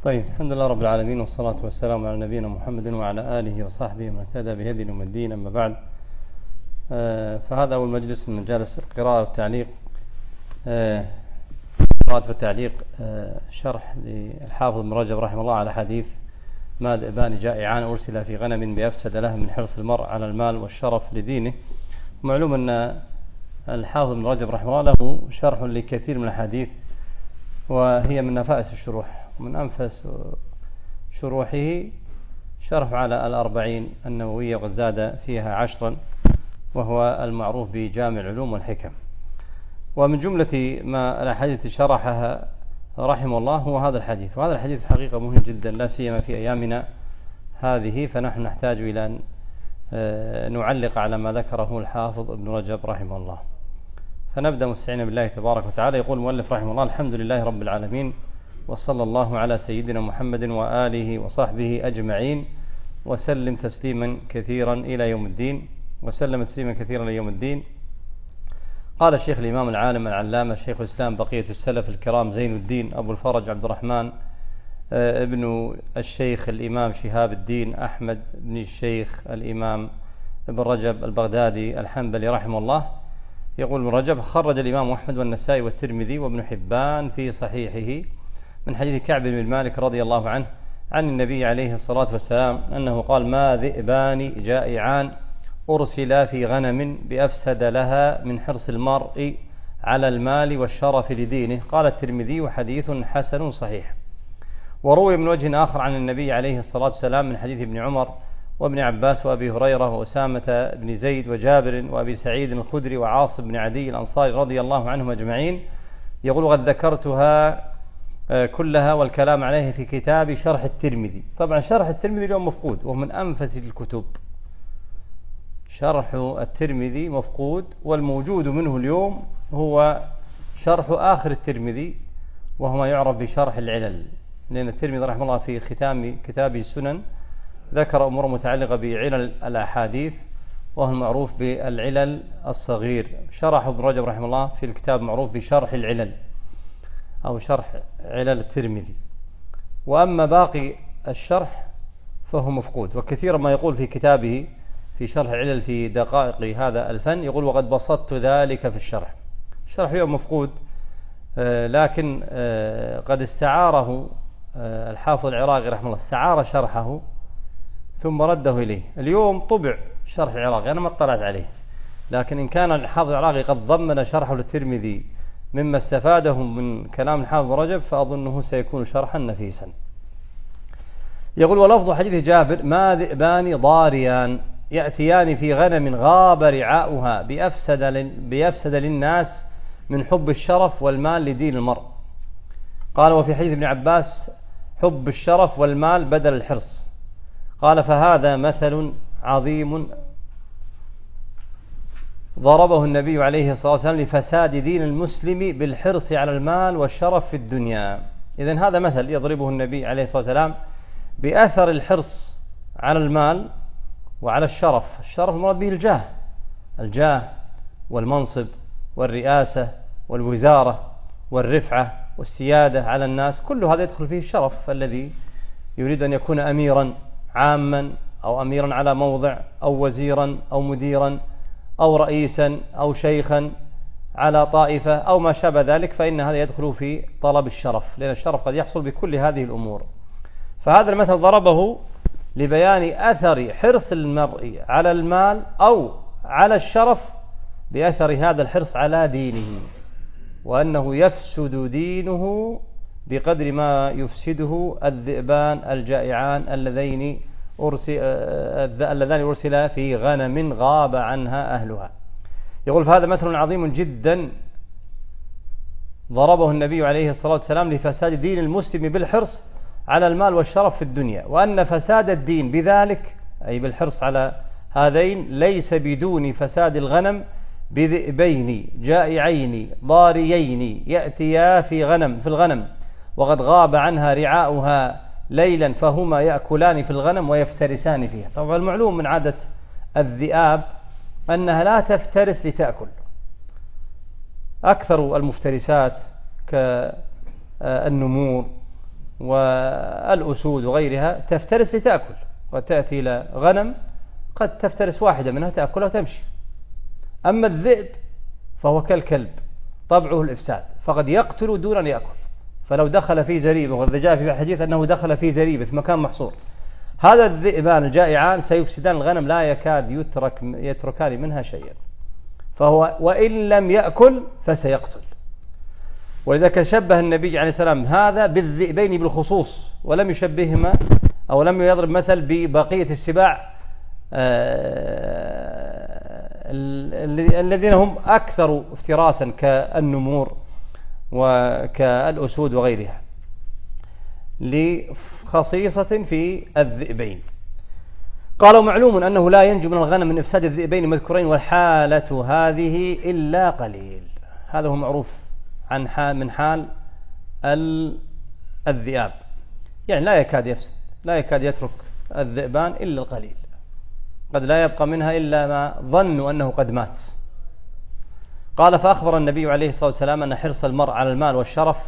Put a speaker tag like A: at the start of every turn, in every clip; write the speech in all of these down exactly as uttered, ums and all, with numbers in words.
A: طيب، الحمد لله رب العالمين، والصلاة والسلام على نبينا محمد وعلى آله وصحبه ومن اهتدى بهدي يوم الدين. أما بعد، فهذا أول مجلس من مجالس القراءة والتعليق، قراءة والتعليق شرح للحافظ ابن رجب رحمه الله على حديث ما ذئبان جائعان أرسل في غنم بأفسد له من حرص المرء على المال والشرف لدينه. معلوم أن الحافظ ابن رجب رحمه الله له شرح لكثير من الحديث، وهي من نفائس الشروح، ومن أنفس شروحه شرح على الأربعين النووية وزاد فيها عشرا، وهو المعروف بجامع العلوم والحكم. ومن جملة ما الأحاديث شرحها رحمه الله هو هذا الحديث، وهذا الحديث حقيقة مهم جدا، لا سيما في أيامنا هذه، فنحن نحتاج إلى أن نعلق على ما ذكره الحافظ ابن رجب رحمه الله. فنبدأ مستعينا بالله تبارك وتعالى. يقول المؤلف رحمه الله: الحمد لله رب العالمين، وصلى الله على سيدنا محمد وآله وصحبه أجمعين، وسلم تسليما كثيرا إلى يوم الدين وسلم تسليما كثيرا إلى يوم الدين. قال الشيخ الإمام العالم العلامة شيخ الإسلام بقية السلف الكرام زين الدين أبو الفرج عبد الرحمن ابن الشيخ الإمام شهاب الدين أحمد بن الشيخ الإمام ابن رجب البغدادي الحنبلي رحمه الله، يقول ابن رجب: خرج الإمام أحمد والنسائي والترمذي وابن حبان في صحيحه من حديث كعب بن مالك رضي الله عنه عن النبي عليه الصلاة والسلام أنه قال: ما ذئبان جائعان أرسلا في غنم بأفسد لها من حرص المرء على المال والشرف لدينه. قال الترمذي: حديث حسن صحيح. وروي من وجه آخر عن النبي عليه الصلاة والسلام من حديث ابن عمر وابن عباس وأبي هريرة وأسامة بن زيد وجابر وأبي سعيد الخدري وعاصم بن عدي الأنصاري رضي الله عنهم أجمعين، يقول: وقد ذكرتها كلها والكلام عليه في كتاب شرح الترمذي. طبعا شرح الترمذي اليوم مفقود، وهو من أنفس الكتب. شرح الترمذي مفقود، والموجود منه اليوم هو شرح آخر الترمذي، وهو ما يعرف بشرح العلل، لأن الترمذي رحمه الله في ختام كتابه السنن ذكر أمور متعلقة بعلل الأحاديث، وهو المعروف بالعلل الصغير. شرح ابن رجب رحمه الله في الكتاب معروف بشرح العلل أو شرح علل الترمذي. وأما باقي الشرح فهو مفقود، وكثيرا ما يقول في كتابه في شرح العلل في دقائق هذا الفن، يقول: وقد بسطت ذلك في الشرح. الشرح اليوم مفقود، لكن قد استعاره الحافظ العراقي رحمه الله، استعار شرحه ثم رده إليه. اليوم طبع شرح العراقي، أنا ما اطلعت عليه، لكن إن كان الحافظ العراقي قد ضمن شرحه للترمذي مما استفاده من كلام الحافظ رجب، فأظنه سيكون شرحا نفيسا. يقول: ولفظ حديث جابر: ما ذئبان ضاريان يأتيان في غنم غاب رعاؤها بأفسد, بأفسد للناس من حب الشرف والمال لدين المرء. قال: وفي حديث ابن عباس: حب الشرف والمال بدل الحرص. قال: فهذا مثل عظيم ضربه النبي عليه الصلاة والسلام لفساد دين المسلم بالحرص على المال والشرف في الدنيا. إذن هذا مثل يضربه النبي عليه الصلاة والسلام بأثر الحرص على المال وعلى الشرف. الشرف المراد به الجاه، الجاه والمنصب والرئاسة والوزارة والرفعة والسيادة على الناس، كل هذا يدخل فيه الشرف. الذي يريد أن يكون أميرا عاما أو أميرا على موضع أو وزيرا أو مديرا أو رئيسا أو شيخا على طائفة أو ما شابه ذلك، فإن هذا يدخل في طلب الشرف، لأن الشرف قد يحصل بكل هذه الأمور. فهذا المثل ضربه لبيان أثر حرص المرء على المال أو على الشرف بأثر هذا الحرص على دينه، وأنه يفسد دينه بقدر ما يفسده الذئبان الجائعان اللذين أرسل اللذان أرسلا في غنم غاب عنها أهلها. يقول: فهذا مثل عظيم جدا ضربه النبي عليه الصلاة والسلام لفساد دين المسلم بالحرص على المال والشرف في الدنيا، وأن فساد الدين بذلك أي بالحرص على هذين ليس بدون فساد الغنم بذئبين جائعين ضاريين يأتيا في غنم في الغنم وقد غاب عنها رعاؤها ليلا فهما يأكلان في الغنم ويفترسان فيها. طبعا المعلوم من عادة الذئاب أنها لا تفترس لتأكل. أكثر المفترسات كالنمور والأسود وغيرها تفترس لتأكل، وتأتي إلى غنم قد تفترس واحدة منها تأكلها وتمشي. أما الذئب فهو كالكلب طبعه الإفساد، فقد يقتل دون أن يأكل. فلو دخل في زريبة، وقد جاء في الحديث أنه دخل في زريبة في مكان محصور، هذا الذئبان الجائعان سيفسدان الغنم، لا يكاد يترك يتركان منها شيئا، فهو وإن لم يأكل فسيقتل. ولذلك شبه النبي عليه السلام هذا بالذئبين بالخصوص، ولم يشبههما أو لم يضرب مثل ببقية السباع الذين هم أكثر افتراسا كالنمور وكالأسود وغيرها، لخصيصة في الذئبين. قالوا معلوم أنه لا ينجو من الغنم من إفساد الذئبين المذكورين، والحالة هذه إلا قليل. هذا هو معروف عن حال من حال الذئاب، يعني لا يكاد يفسد، لا يكاد يترك الذئبان إلا القليل، قد لا يبقى منها إلا ما ظنوا أنه قد مات. قال فأخبر النبي عليه الصلاة والسلام أن حرص المرء على المال والشرف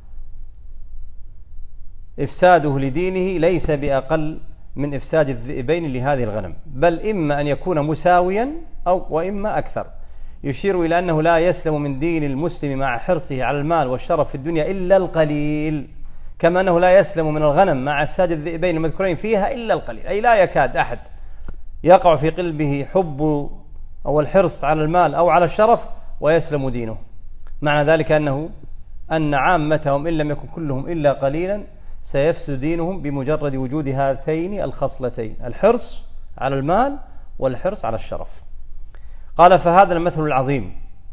A: إفساده لدينه ليس بأقل من إفساد الذئبين لهذه الغنم، بل إما أن يكون مساويا أو وإما أكثر، يشير إلى أنه لا يسلم من دين المسلم مع حرصه على المال والشرف في الدنيا إلا القليل، كما أنه لا يسلم من الغنم مع إفساد الذئبين المذكورين فيها إلا القليل، أي لا يكاد أحد يقع في قلبه حب أو الحرص على المال أو على الشرف ويسلم دينه. معنى ذلك أنه أن عامتهم إن لم يكن كلهم إلا قليلا سيفسد دينهم بمجرد وجود هاتين الخصلتين، الحرص على المال والحرص على الشرف. قال فهذا المثل العظيم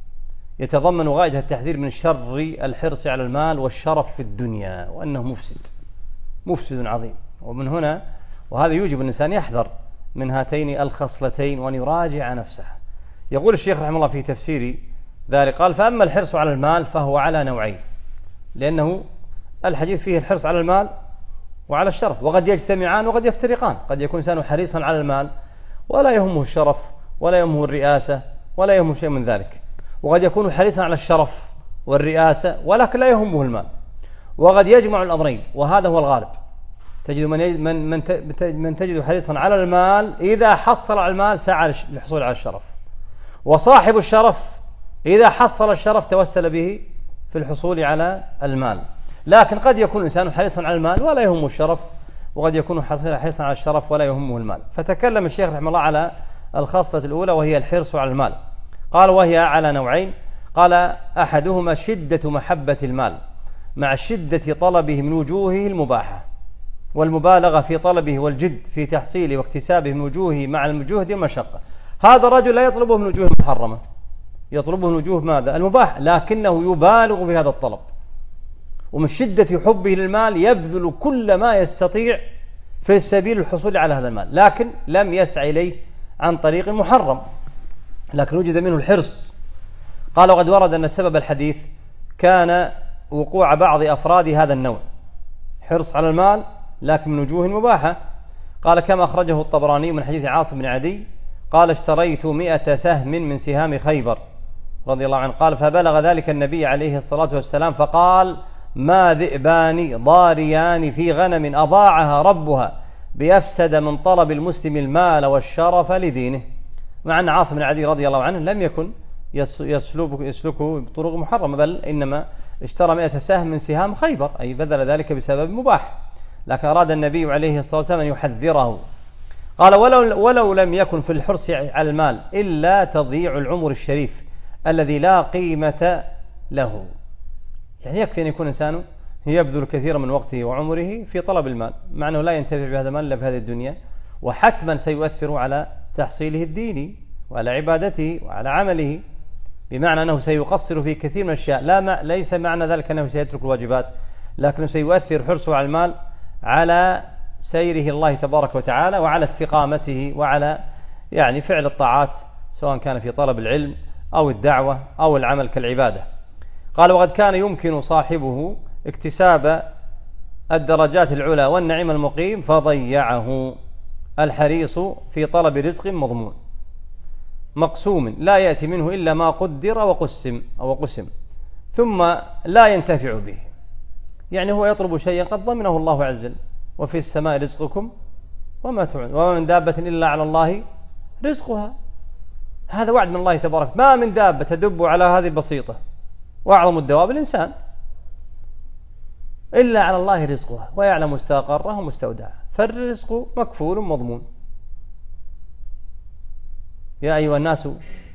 A: يتضمن غاية التحذير من شر الحرص على المال والشرف في الدنيا، وأنه مفسد مفسد عظيم. ومن هنا وهذا يوجب الإنسان يحذر من هاتين الخصلتين وأن يراجع نفسه. يقول الشيخ رحمه الله في تفسير ذلك قال فأما الحرص على المال فهو على نوعين، لأنه الحديث فيه الحرص على المال وعلى الشرف، وقد يجتمعان وقد يفترقان. قد يكون إنسان حريصا على المال ولا يهمه الشرف ولا يهمه الرئاسة ولا يهمه شيء من ذلك، وقد يكون حريصا على الشرف والرئاسة ولكن لا يهمه المال، وقد يجمع الأمرين، وهذا هو الغالب. تجد من من من, من تجد حريصا على المال إذا حصل على المال سعى للحصول على الشرف، وصاحب الشرف إذا حصل الشرف توسل به في الحصول على المال. لكن قد يكون الإنسان حريصا على المال ولا يهمه الشرف، وقد يكون حريصا على الشرف ولا يهمه المال. فتكلم الشيخ رحمه الله على الخاصة الأولى وهي الحرص على المال. قال وهي على نوعين. قال أحدهما شدة محبة المال مع شدة طلبه من وجوهه المباحة والمبالغة في طلبه والجد في تحصيله واكتسابه من وجوهه مع الجهد والمشقة. هذا الرجل لا يطلبه من وجوه محرمة، يطلبه من وجوه ماذا؟ المباح، لكنه يبالغ في هذا الطلب، ومن شدة حبه للمال يبذل كل ما يستطيع في سبيل الحصول على هذا المال، لكن لم يسعى إليه عن طريق محرم، لكن وجد منه الحرص. قال وقد ورد أن سبب الحديث كان وقوع بعض أفراد هذا النوع، حرص على المال لكن من وجوه مباحة. قال كما أخرجه الطبراني من حديث عاصم بن عدي قال اشتريت مئة سهم من سهام خيبر رضي الله عنه. قال فبلغ ذلك النبي عليه الصلاة والسلام فقال ما ذئبان ضاريان في غنم أضاعها ربها بأفسد من طلب المسلم المال والشرف لدينه. مع أن عاصم بن عدي رضي الله عنه لم يكن يسلكه بطرق محرمة، بل إنما اشترى مئة سهم من سهام خيبر، أي بذل ذلك بسبب مباح، لكن أراد النبي عليه الصلاة والسلام أن يحذره. قال ولو, ولو لم يكن في الحرص على المال إلا تضييع العمر الشريف الذي لا قيمة له، يعني يكفي أن يكون إنسان يبذل كثيرا من وقته وعمره في طلب المال، مع أنه لا ينتفع بهذا المال إلا في هذه الدنيا، وحتما سيؤثر على تحصيله الديني وعلى عبادته وعلى عمله، بمعنى أنه سيقصر في كثير من الأشياء. لا ما ليس معنى ذلك أنه سيترك الواجبات، لكنه سيؤثر حرصه على المال على سيره الله تبارك وتعالى وعلى استقامته وعلى يعني فعل الطاعات، سواء كان في طلب العلم أو الدعوة أو العمل كالعبادة. قال وقد كان يمكن صاحبه اكتساب الدرجات العلى والنعيم المقيم فضيعه الحريص في طلب رزق مضمون مقسوم لا يأتي منه إلا ما قدر وقسم أو قسم ثم لا ينتفع به. يعني هو يطلب شيئا قد ضمنه الله عز وجل، وفي السماء رزقكم وما توعدون وما من دابة إلا على الله رزقها. هذا وعد من الله تبارك. ما من دابة تدب على هذه البسيطة، وأعظم الدواب الإنسان، إلا على الله رزقها ويعلم مستقرها ومستودعها، فالرزق مكفول مضمون. يا أيها الناس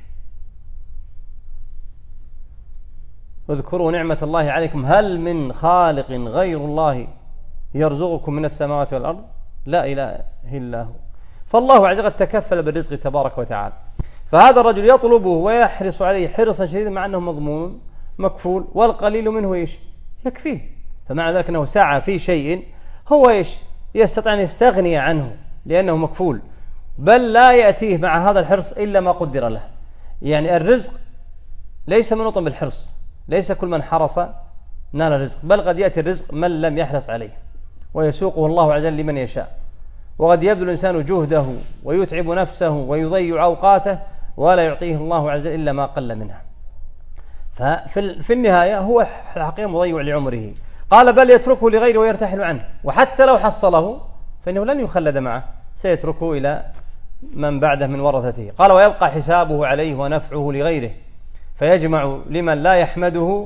A: اذكروا نعمة الله عليكم هل من خالق غير الله يرزقكم من السماوات والأرض لا إله إلا هو. فالله عز وجل تكفل بالرزق تبارك وتعالى، فهذا الرجل يطلبه ويحرص عليه حرصا شديدا مع أنه مضمون مكفول، والقليل منه إيش يكفيه. فمعنى ذلك أنه سعى في شيء هو إيش يستطيع أن يستغني عنه لأنه مكفول، بل لا يأتيه مع هذا الحرص إلا ما قدر له. يعني الرزق ليس منوطا بالحرص، ليس كل من حرص نال الرزق، بل قد يأتي الرزق من لم يحرص عليه ويسوقه الله عز وجل لمن يشاء. وقد يبذل الإنسان جهده ويتعب نفسه ويضيع أوقاته ولا يعطيه الله عز وجل إلا ما قل منها. ففي النهاية هو الحقيقة مضيع لعمره. قال بل يتركه لغيره ويرتحل عنه، وحتى لو حصله فإنه لن يخلد معه، سيتركه إلى من بعده من ورثته. قال ويبقى حسابه عليه ونفعه لغيره، فيجمع لمن لا يحمده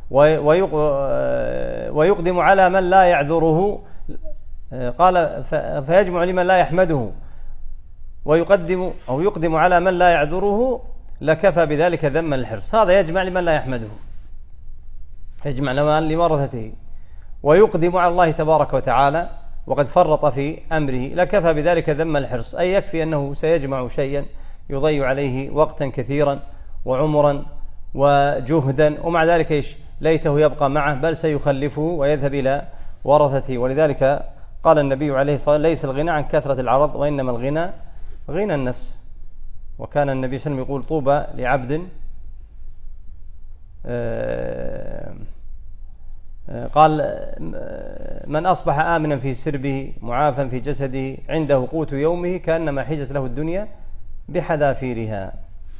A: ويقدم على من لا يعذره. قال فيجمع لمن لا يحمده ويقدم أو يقدم على من لا يعذره لكفى بذلك ذما الحرص. هذا يجمع لمن لا يحمده، يجمع لمن لورثته ويقدم على الله تبارك وتعالى وقد فرط في أمره لكفى بذلك ذم الحرص، أي يكفي أنه سيجمع شيئا يضيع عليه وقتا كثيرا وعمرا وجهدا، ومع ذلك إيش ليته يبقى معه، بل سيخلفه ويذهب إلى ورثته. ولذلك قال النبي عليه الصلاة والسلام ليس الغنى عن كثرة العرض وإنما الغنى غنى النفس. وكان النبي صلى الله عليه وسلم يقول طوبى لعبد قال من أصبح آمنا في سربه معافا في جسده عنده قوت يومه كأنما حيزت له الدنيا بحذافيرها.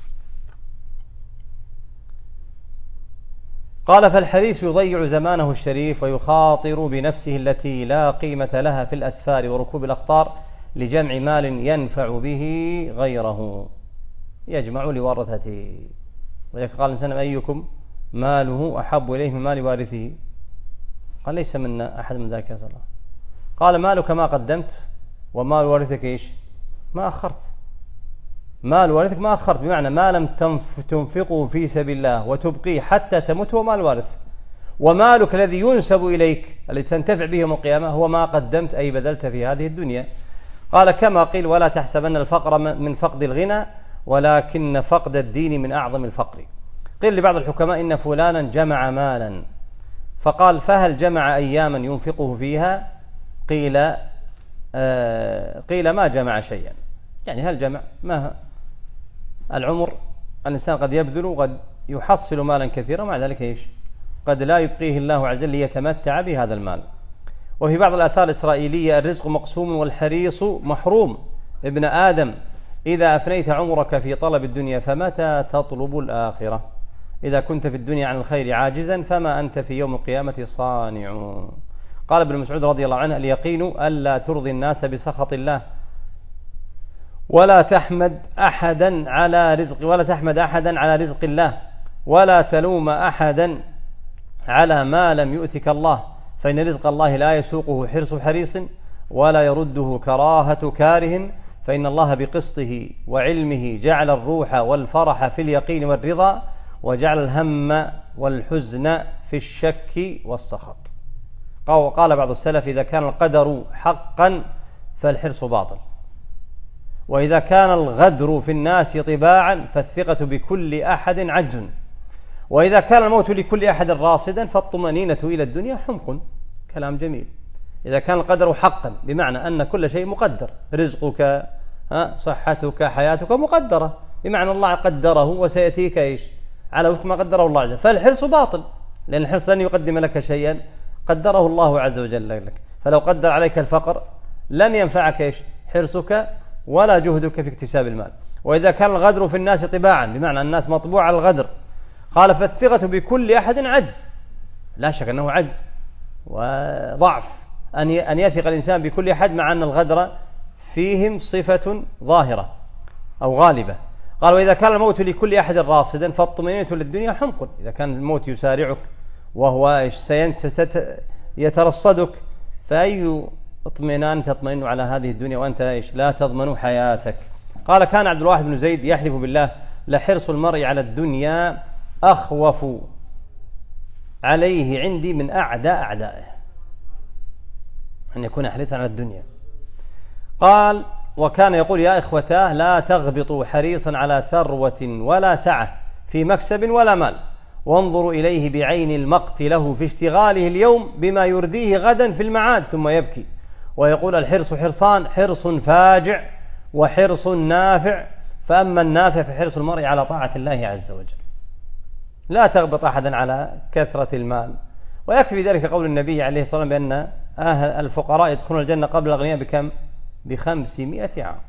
A: قال فالحريص يضيع زمانه الشريف ويخاطر بنفسه التي لا قيمة لها في الأسفار وركوب الأخطار لجمع مال ينفع به غيره، يجمع لورثته. ولذلك قال الإنسان أيكم ماله أحب إليه من مال وارثه؟ قال ليس منا أحد من ذلك يا الله. قال مالك ما قدمت ومال وارثك إيش ما أخرت. مال وارثك ما أخرت بمعنى ما لم تنفقه في سبيل الله وتبقيه حتى تموت هو مال وارث. ومالك الذي ينسب إليك الذي تنتفع به يوم القيامة هو ما قدمت أي بذلت في هذه الدنيا. قال كما قيل ولا تحسبن الفقر من فقد الغنى ولكن فقد الدين من أعظم الفقر. قيل لبعض الحكماء إن فلانا جمع مالا، فقال فهل جمع أياما ينفقه فيها؟ قيل آه قيل ما جمع شيئا. يعني هل جمع ما العمر الإنسان قد يبذل وقد يحصل مالا كثيرا مع ذلك إيش قد لا يبقيه الله عز وجل ليتمتع بهذا المال. وفي بعض الآثار الإسرائيلية الرزق مقسوم والحريص محروم. ابن آدم إذا أفنيت عمرك في طلب الدنيا فمتى تطلب الآخرة؟ إذا كنت في الدنيا عن الخير عاجزا فما أنت في يوم القيامة صانع. قال ابن مسعود رضي الله عنه اليقين ألا ترضي الناس بسخط الله ولا تحمد أحدا على رزق ولا تحمد أحدا على رزق الله ولا تلوم أحدا على ما لم يؤتك الله، فإن رزق الله لا يسوقه حرص حريص ولا يرده كراهة كاره، فإن الله بقسطه وعلمه جعل الروح والفرح في اليقين والرضا وجعل الهم والحزن في الشك والسخط. قال بعض السلف إذا كان القدر حقا فالحرص باطل، وإذا كان الغدر في الناس طباعا فالثقة بكل أحد عجز، وإذا كان الموت لكل أحد راصدا فالطمأنينة إلى الدنيا حمق. كلام جميل. إذا كان القدر حقا بمعنى أن كل شيء مقدر، رزقك صحتك حياتك مقدرة بمعنى الله قدره وسيأتيك إيش على وفق ما قدره الله عز وجل، فالحرص باطل لأن الحرص لن يقدم لك شيئا قدره الله عز وجل لك. فلو قدر عليك الفقر لن ينفعك إيش حرصك ولا جهدك في اكتساب المال. وإذا كان الغدر في الناس طباعا بمعنى الناس مطبوع على الغدر، قال فالثقة بكل أحد عجز، لا شك أنه عجز وضعف أن يثق الإنسان بكل أحد، مع أن الغدر فيهم صفة ظاهرة أو غالبة. قال وإذا كان الموت لكل أحد راصدا فالطمأنينة للدنيا حمق. إذا كان الموت يسارعك وهو يترصدك فأي اطمئنان تطمئن على هذه الدنيا وأنت إيش لا تضمن حياتك. قال كان عبد الواحد بن زيد يحلف بالله لحرص المرء على الدنيا أخوف عليه عندي من أعداء أعدائه، أن يكون حريصا على الدنيا. قال وكان يقول يا إخوتاه لا تغبطوا حريصا على ثروة ولا سعة في مكسب ولا مال، وانظروا إليه بعين المقت له في اشتغاله اليوم بما يرديه غدا في المعاد، ثم يبكي ويقول الحرص حرصان، حرص فاجع وحرص نافع، فأما النافع فحرص المرء على طاعة الله عز وجل. لا تغبط أحدا على كثرة المال. ويكفي ذلك قول النبي عليه الصلاة والسلام بأن أهل الفقراء يدخلون الجنة قبل الأغنياء بكم؟ بخمسمائة عام.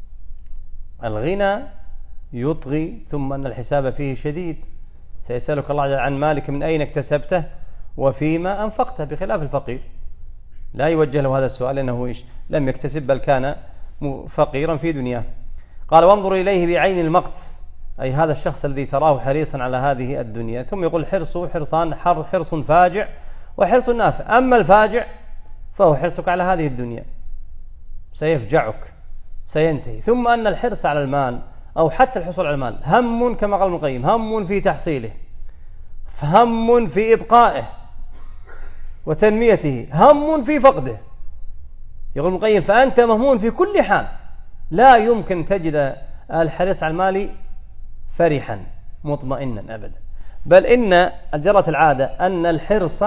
A: الغنى يطغي، ثم أن الحساب فيه شديد، سيسألك الله عن مالك من أين اكتسبته وفيما أنفقته، بخلاف الفقير لا يوجه له هذا السؤال لأنه إيش لم يكتسب بل كان فقيرا في دنياه. قال وانظر إليه بعين المقت، أي هذا الشخص الذي تراه حريصا على هذه الدنيا. ثم يقول حرصه حرصان، حرص فاجع وحرص نافع. أما الفاجع فهو حرصك على هذه الدنيا سيفجعك سينتهي. ثم أن الحرص على المال أو حتى الحصول على المال هم كما قال ابن القيم، هم في تحصيله، هم في إبقائه وتنميته، هم في فقده. يقول ابن القيم فأنت مهمون في كل حال، لا يمكن تجد الحرص على المال فرحا مطمئنا أبدا، بل إن جرت العادة أن الحرص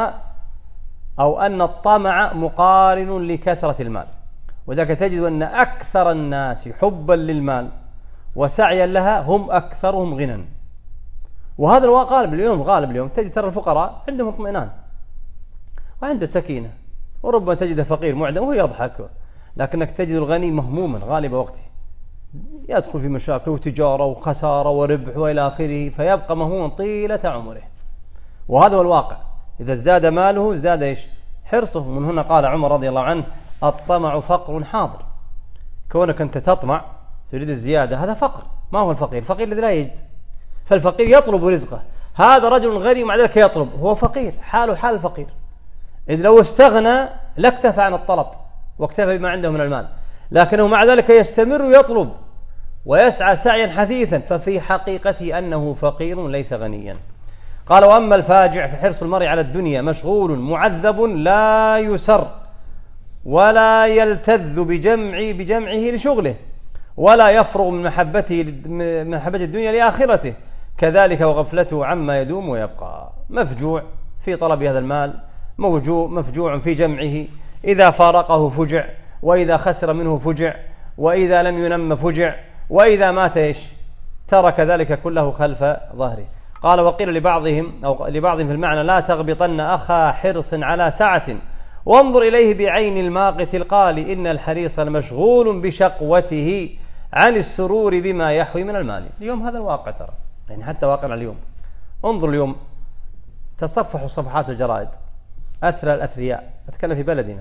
A: أو أن الطمع مقارن لكثرة المال، وذلك تجد أن أكثر الناس حبا للمال وسعيا لها هم أكثرهم غنى. وهذا الغالب اليوم، غالب اليوم تجد ترى الفقراء عندهم اطمئنان وعنده سكينة، وربما تجد فقير معدم وهو يضحك، لكنك تجد الغني مهموما غالب وقته، يدخل في مشاكل وتجارة وخسارة وربح وإلى آخره، فيبقى مهموما طيلة عمره. وهذا هو الواقع، إذا ازداد ماله ازداد إيش حرصه. من هنا قال عمر رضي الله عنه الطمع فقر حاضر. كونك أنت تطمع تريد الزيادة هذا فقر. ما هو الفقير؟ الفقير الذي لا يجد، فالفقير يطلب رزقه. هذا رجل غني ومع ذلك يطلب، هو فقير، حاله حال الفقير. إذ لو استغنى لاكتفى عن الطلب واكتفى بما عنده من المال، لكنه مع ذلك يستمر يطلب ويسعى سعيا حثيثا، ففي حقيقته أنه فقير ليس غنيا. قال وأما الفاجع فحرص المرء على الدنيا مشغول معذب لا يسر ولا يلتذ بجمع بجمعه لشغله، ولا يفرغ من محبته من محبة الدنيا لآخرته، كذلك وغفلته عما يدوم ويبقى. مفجوع في طلب هذا المال، موجوع مفجوع في جمعه، إذا فارقه فجع، وإذا خسر منه فجع، وإذا لم ينم فجع، وإذا مات إيش ترك ذلك كله خلف ظهره. قال وقيل لبعضهم أو لبعضهم في المعنى لا تغبطن أخا حرص على سعة وانظر إليه بعين الماقت القال إن الحريص المشغول بشقوته عن السرور بما يحوي من المال. اليوم هذا الواقع ترى، يعني حتى واقعنا اليوم. انظر اليوم تصفحوا صفحات الجرائد أثرى الأثرياء، أتكلم في بلدنا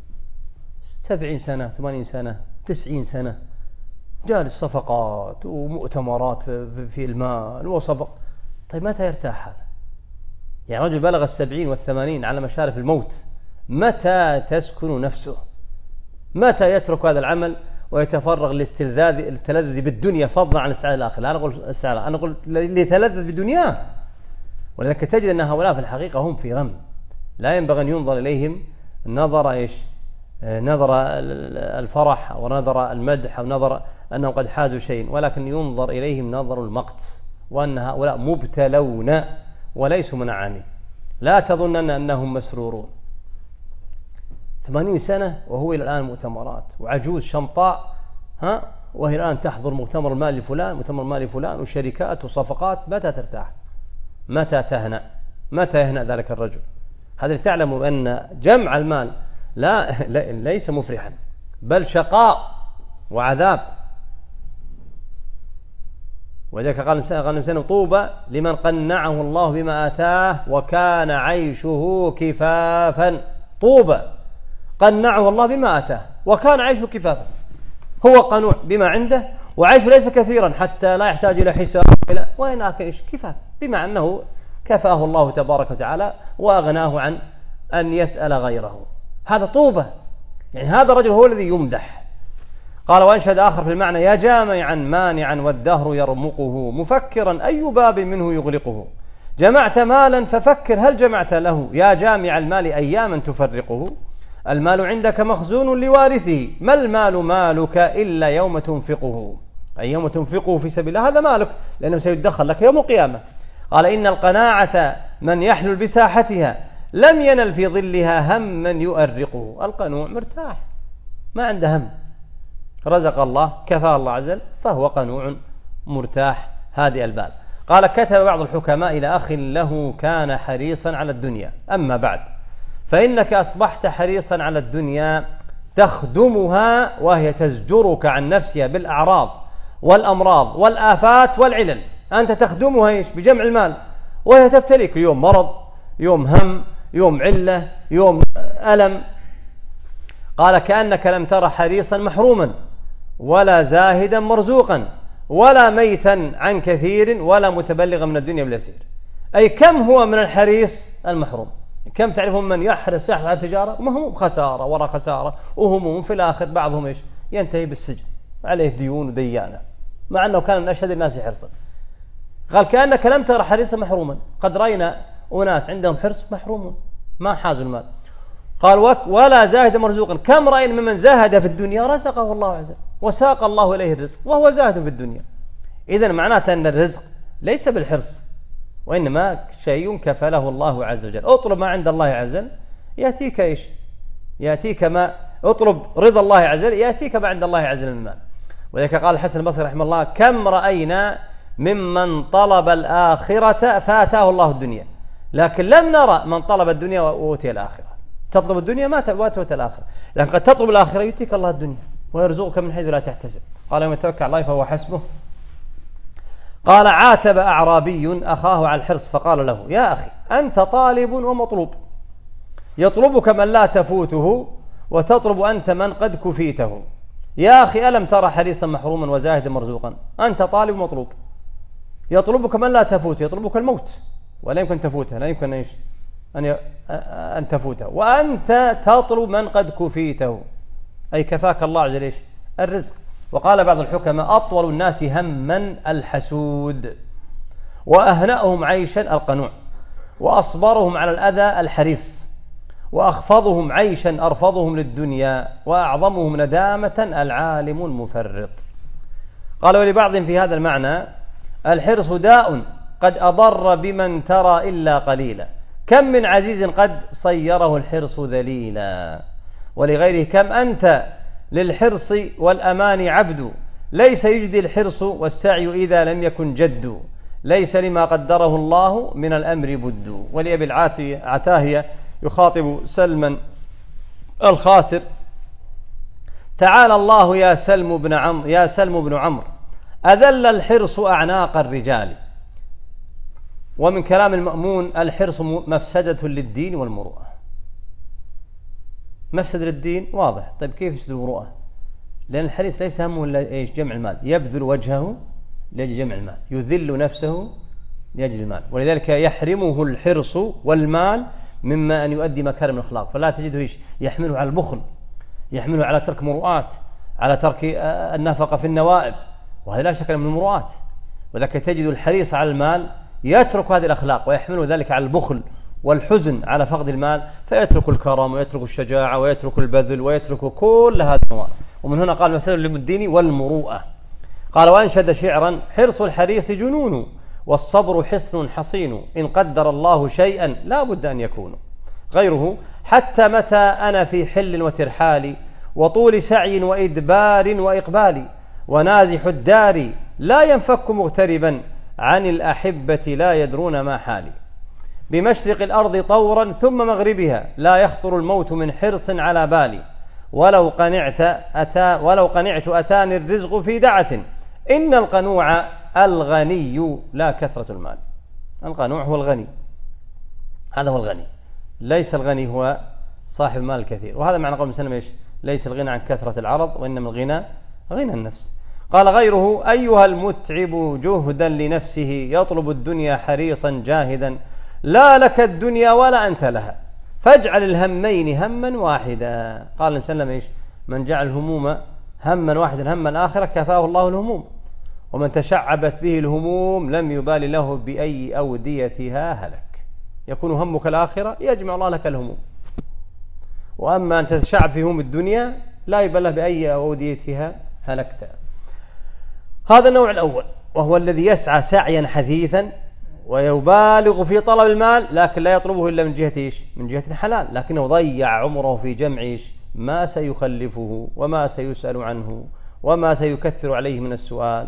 A: سبعين سنة ثمانين سنة تسعين سنة جالس صفقات ومؤتمرات في المال وصفق. طيب متى يرتاح هذا؟ يعني رجل بلغ السبعين والثمانين على مشارف الموت، متى تسكن نفسه؟ متى يترك هذا العمل ويتفرغ لاستلذاذ التلذذ بالدنيا فضلا عن السعادة الآخرة؟ لا أقول السعادة، أنا أقول ليتلذذ بدنياه. ولذلك تجد أن هؤلاء في الحقيقة هم في رم، لا ينبغي أن ينظر إليهم نظر إيش نظر الفرح أو نظر المدح أو نظر أنهم قد حازوا شيء، ولكن ينظر إليهم نظر المقت، وأن هؤلاء مبتلون وليسوا منعمين. لا تظنن أنهم مسرورون. ثمانين سنة وهو إلى الآن مؤتمرات، وعجوز شمطاء ها وهي الآن تحضر مؤتمر المال لفلان مؤتمر المال لفلان وشركات وصفقات. متى ترتاح؟ متى تهنأ؟ متى يهنأ ذلك الرجل؟ هذا تعلم أن جمع المال لا ليس مفرحا، بل شقاء وعذاب. وذلك قال الإنسان طوبى لمن قنعه الله بما آتاه وكان عيشه كفافا. طوبى قنعه الله بما آتاه وكان عيشه كفافا، هو قنوع بما عنده وعيشه ليس كثيرا حتى لا يحتاج إلى حساب إلى وين أكيش كفاف، بما أنه كفاه الله تبارك وتعالى وأغناه عن أن يسأل غيره. هذا طوبة، يعني هذا الرجل هو الذي يمدح. قال وأنشد آخر في المعنى يا جامعا مانعا والدهر يرمقه مفكرا أي باب منه يغلقه. جمعت مالا ففكر هل جمعت له، يا جامع المال أياما تفرقه. المال عندك مخزون لوارثه، ما المال مالك إلا يوم تنفقه، أي يوم تنفقه في سبيل الله هذا مالك لأنه سيدخل لك يوم القيامة. قال إن القناعة من يحلل بساحتها لم ينل في ظلها هم من يؤرقه. القنوع مرتاح ما عنده هم، رزق الله كفى الله عز وجل فهو قنوع مرتاح هذه البال. قال كتب بعض الحكماء إلى أخ له كان حريصا على الدنيا أما بعد فإنك أصبحت حريصا على الدنيا تخدمها وهي تزجرك عن نفسها بالأعراض والأمراض والآفات والعلل. أنت تخدمها إيش بجمع المال وهي تبتليك يوم مرض يوم هم يوم علة يوم ألم. قال كأنك لم تر حريصا محروما ولا زاهدا مرزوقا ولا ميتا عن كثير ولا متبلغا من الدنيا باليسير. أي كم هو من الحريص المحروم، كم تعرفون من يحرص يحرص على التجارة ومهموم خسارة وراء خسارة وهموم في الآخر بعضهم إيش ينتهي بالسجن عليه ديون وديانة مع أنه كان من أشهد الناس حرصا. قال كأنك لم تر حريصا محروما، قد رأينا أناس عندهم حرص محرومون ما حازوا المال. قال ولا زاهد مرزوقا، كم رأينا ممن زاهد في الدنيا رزقه الله عز وجل وساق الله إليه الرزق وهو زاهد في الدنيا. إذن معناته أن الرزق ليس بالحرص وإنما شيء كفله الله عز وجل. اطلب ما عند الله عز وجل يأتيك إيش يأتيك ما اطلب رضا الله عز وجل يأتيك ما عند الله عز وجل من المال. وذلك قال الحسن البصري رحمه الله كم رأينا ممن طلب الآخرة فآتاه الله الدنيا لكن لم نرى من طلب الدنيا وأوتي الآخرة. تطلب الدنيا ما تؤتي الآخرة، لكن قد تطلب الآخرة يؤتيك الله الدنيا ويرزقك من حيث لا تحتسب. قال يوم يتوكل على الله فهو حسبه. قال عاتب أعرابي أخاه على الحرص فقال له يا أخي أنت طالب ومطلوب، يطلبك من لا تفوته وتطلب أنت من قد كفيته. يا أخي ألم ترى حريصا محروما وزاهدا مرزوقا، أنت طالب ومطلوب، يطلبك من لا تفوته، يطلبك الموت ولا يمكن تفوته، لا يمكن إيش أن أن تفوته، وأنت تطلب من قد كفيته أي كفاك الله عز وجل الرزق. وقال بعض الحكماء أطول الناس هما الحسود وأهنأهم عيشا القنوع وأصبرهم على الأذى الحريص وأخفضهم عيشا أرفضهم للدنيا وأعظمهم ندامة العالم المفرط. قال ولبعض في هذا المعنى الحرص داء قد أضر بمن ترى إلا قليلا، كم من عزيز قد صيره الحرص ذليلا. ولغيره كم أنت للحرص والأمان عبد، ليس يجدي الحرص والسعي إذا لم يكن جد، ليس لما قدره الله من الأمر بد. ولأبي العتاهية يخاطب سلما الخاسر تعالى الله يا سلم بن عمرو يا سلم بن عمرو أذل الحرص أعناق الرجال. ومن كلام المأمون الحرص مفسدة للدين والمروءة. مفسد للدين واضح، طيب كيف يفسد المروءة؟ لأن الحريص ليس همه إلا إيش جمع المال، يبذل وجهه لأجل جمع المال، يذل نفسه لأجل المال، ولذلك يحرمه الحرص والمال مما أن يؤدي مكارم الأخلاق. فلا تجده إيش يحمله على البخل، يحمله على ترك مروءات، على ترك النفقة في النوائب، وهذا لا شك من المروءات. وذلك تجد الحريص على المال يترك هذه الأخلاق ويحمله ذلك على البخل والحزن على فقد المال، فيترك الكرم ويترك الشجاعة ويترك البذل ويترك كل هذا الأمور. ومن هنا قال مسألة للدين والمروءة. قال وأنشد شعرا حرص الحريص جنون والصبر حصن حصين، إن قدر الله شيئا لا بد أن يكون غيره، حتى متى أنا في حل وترحال وطول سعي وإدبار وإقبال، ونازح الدار لا ينفك مغتربا عن الأحبة لا يدرون ما حالي، بمشرق الأرض طورا ثم مغربها لا يخطر الموت من حرص على بالي، ولو قنعت أتى ولو قنعت أتاني الرزق في دعة، إن القنوع الغني لا كثرة المال. القنوع هو الغني، هذا هو الغني، ليس الغني هو صاحب المال الكثير. وهذا معنى قول مسلم إيش؟ ليس الغنى عن كثرة العرض وإنما الغنى غنى النفس. قال غيره: أيها المتعب جهدا لنفسه يطلب الدنيا حريصا جاهدا، لا لك الدنيا ولا أنت لها، فاجعل الهمين هما واحدا. قال مسلم إيش؟ من جعل الهموم هما واحدا هم الآخرة كفاه الله الهموم، ومن تشعبت به الهموم لم يبال له بأي أوديتها هلك. يكون همك الآخرة يجمع الله لك الهموم، وأما أن تتشعب في هموم الدنيا لا يبال له بأي أوديتها هلكت. هذا النوع الأول، وهو الذي يسعى سعيا حثيثا ويبالغ في طلب المال، لكن لا يطلبه إلا من جهة إيش؟ من جهة الحلال، لكنه ضيع عمره في جمع إيش؟ ما سيخلفه وما سيسأل عنه وما سيكثر عليه من السؤال،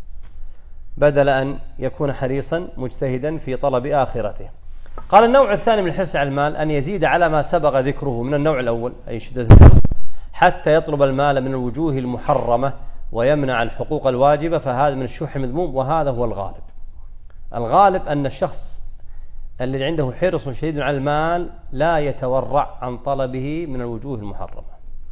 A: بدل أن يكون حريصا مجتهدا في طلب آخرته. قال النوع الثاني من الحرص على المال أن يزيد على ما سبق ذكره من النوع الأول، أي شدة الحرص، حتى يطلب المال من الوجوه المحرمة ويمنع الحقوق الواجبة، فهذا من الشح المذموم، وهذا هو الغالب. الغالب أن الشخص الذي عنده حرص شديد على المال لا يتورع عن طلبه من الوجوه المحرمة،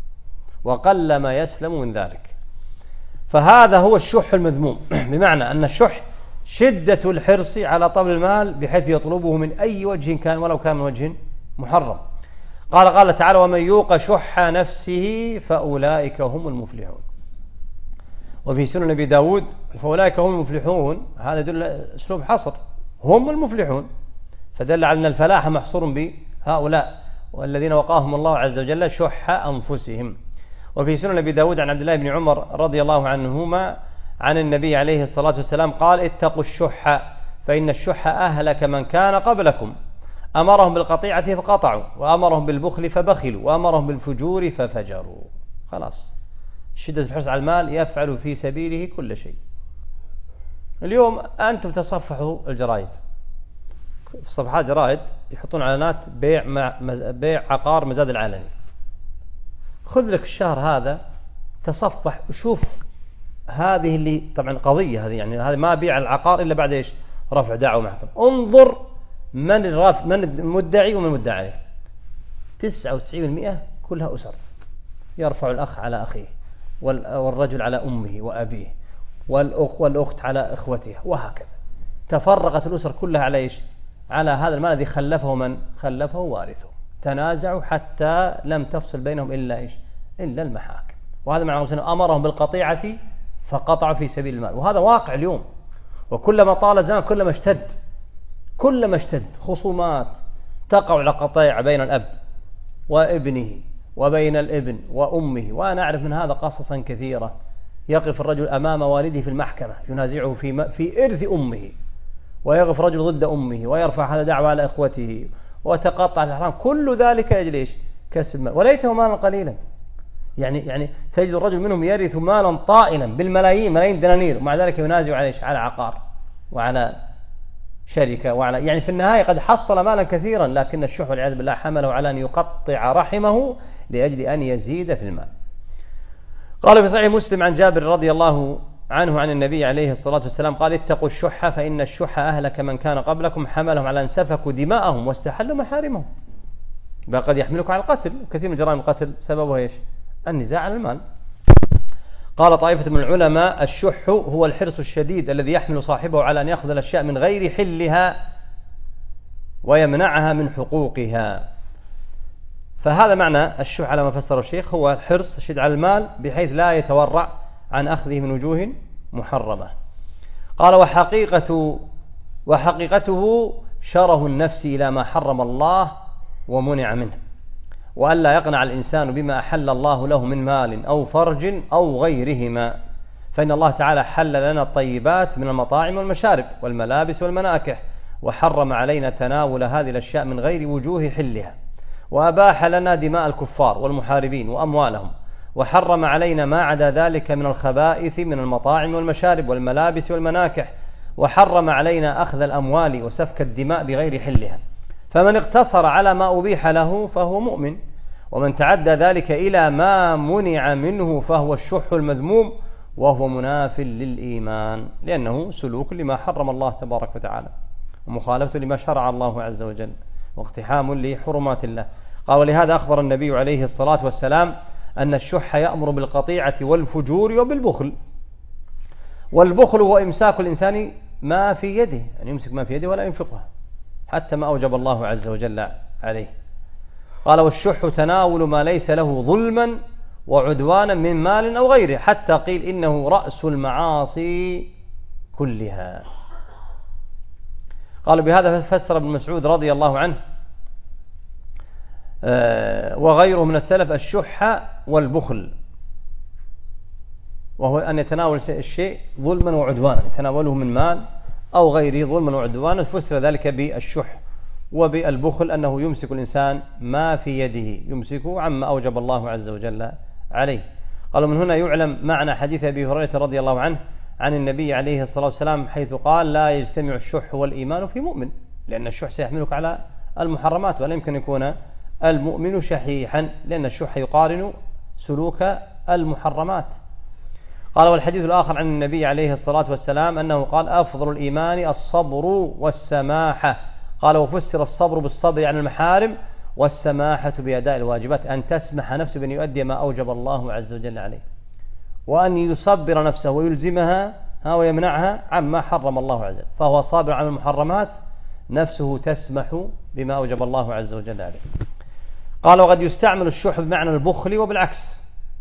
A: وقل ما يسلم من ذلك، فهذا هو الشح المذموم. بمعنى أن الشح شدة الحرص على طلب المال بحيث يطلبه من أي وجه كان ولو كان من وجه محرم. قال قال تعالى: ومن يوق شح نفسه فأولئك هم المفلحون. وفي سنن أبي داود: فأولئك هم المفلحون، هذا يدل أسلوب حصر، هم المفلحون، فدل على أن الفلاح محصور بهؤلاء والذين وقاهم الله عز وجل شح أنفسهم. وفي سنن أبي داود عن عبد الله بن عمر رضي الله عنهما عن النبي عليه الصلاة والسلام قال: اتقوا الشح فإن الشح أهلك من كان قبلكم، أمرهم بالقطيعة فقطعوا، وأمرهم بالبخل فبخلوا، وأمرهم بالفجور ففجروا. خلاص، شدة الحرص على المال يفعل في سبيله كل شيء. اليوم أنتم تصفحوا الجرائد، في صفحات جرائد يحطون إعلانات بيع مع بيع عقار مزاد العالمي. خذ لك الشهر هذا تصفح وشوف هذه اللي طبعا قضية، هذه يعني هذه ما بيع العقار إلا بعد إيش؟ رفع دعوى محكمة. انظر من الرافع، من المدعي ومن المدعى عليه. تسعة وتسعين بالمئة كلها أسر، يرفع الأخ على أخيه، والرجل على أمه وأبيه، والأخت على إخوتها، وهكذا. تفرقت الأسر كلها على إيش؟ على هذا المال الذي خلفه من خلفه وارثه. تنازعوا حتى لم تفصل بينهم إلا إيش؟ إلا المحاكم. وهذا معنى أنه أمرهم بالقطيعة فقطعوا في سبيل المال، وهذا واقع اليوم. وكلما طال الزمان كلما اشتد، كلما اشتد خصومات تقع على قطيعة بين الأب وابنه وبين الابن وأمه. وأنا أعرف من هذا قصصا كثيرة. يقف الرجل أمام والده في المحكمة ينازعه في في إرث أمه، ويقف رجل ضد أمه ويرفع هذا دعوة على إخوته، وتقطع الأحرام. كل ذلك يجري إيش؟ كسب المال، وليته مالا قليلا. يعني يعني تجد الرجل منهم يرث مالا طائلا بالملايين، ملايين دنانير، ومع ذلك ينازع على إيش؟ على عقار وعلى شركة وعلى، يعني في النهاية قد حصل مالا كثيرا، لكن الشح والعياذ بالله حمله على أن يقطع رحمه لأجل أن يزيد في المال. قال في صحيح مسلم عن جابر رضي الله عنه عن النبي عليه الصلاة والسلام قال: اتقوا الشح فإن الشح أهلك من كان قبلكم، حملهم على أن سفكوا دماءهم واستحلوا محارمهم. بل قد يحملك على القتل، كثير من جرائم القتل سببها إيش؟ النزاع على المال. قال طائفة من العلماء: الشح هو الحرص الشديد الذي يحمل صاحبه على أن يأخذ الأشياء من غير حلها ويمنعها من حقوقها. فهذا معنى الشح على ما فسر الشيخ، هو الحرص الشديد على المال بحيث لا يتورع عن أخذه من وجوه محرمة. قال: وحقيقة وحقيقته شره النفس إلى ما حرم الله ومنع منه، وألا يقنع الإنسان بما أحل الله له من مال أو فرج أو غيرهما، فإن الله تعالى حل لنا الطيبات من المطاعم والمشارب والملابس والمناكح، وحرم علينا تناول هذه الأشياء من غير وجوه حلها، وأباح لنا دماء الكفار والمحاربين وأموالهم، وحرم علينا ما عدا ذلك من الخبائث من المطاعم والمشارب والملابس والمناكح، وحرم علينا أخذ الأموال وسفك الدماء بغير حلها. فمن اقتصر على ما أبيح له فهو مؤمن، ومن تعدى ذلك إلى ما منع منه فهو الشح المذموم، وهو مناف للإيمان، لأنه سلوك لما حرم الله تبارك وتعالى، ومخالفة لما شرع الله عز وجل، واقتحام لحرمات الله. قال: ولهذا أخبر النبي عليه الصلاة والسلام أن الشح يأمر بالقطيعة والفجور وبالبخل. والبخل هو إمساك الإنسان ما في يده، يعني يمسك ما في يده ولا ينفقه حتى ما أوجب الله عز وجل عليه. قال: والشح تناول ما ليس له ظلما وعدوانا من مال أو غيره، حتى قيل إنه رأس المعاصي كلها. قالوا بهذا فسر ابن مسعود رضي الله عنه وغيره من السلف الشح والبخل، وهو أن يتناول الشيء ظلما وعدوانا، يتناوله من مال أو غيره ظلما وعدوانا. فسر ذلك بالشح وبالبخل أنه يمسك الإنسان ما في يده، يمسكه عما أوجب الله عز وجل عليه. قالوا من هنا يعلم معنى حديث أبي هريرة رضي الله عنه عن النبي عليه الصلاة والسلام، حيث قال: لا يجتمع الشح والإيمان في مؤمن، لأن الشح سيحملك على المحرمات، ولا يمكن يكون المؤمن شحيحا، لأن الشح يقارن سلوك المحرمات. قال: والحديث الآخر عن النبي عليه الصلاة والسلام أنه قال: أفضل الإيمان الصبر والسماحة. قال: وفسر الصبر بالصبر عن المحارم، والسماحة بأداء الواجبات، أن تسمح نفسه بأن يؤدي ما أوجب الله عز وجل عليه، وأن يصبر نفسه ويلزمها ويمنعها عما حرم الله عز وجل، فهو صابر عن المحرمات، نفسه تسمح بما أوجب الله عز وجل عليه. قال: وقد يستعمل الشح بمعنى البخل وبالعكس،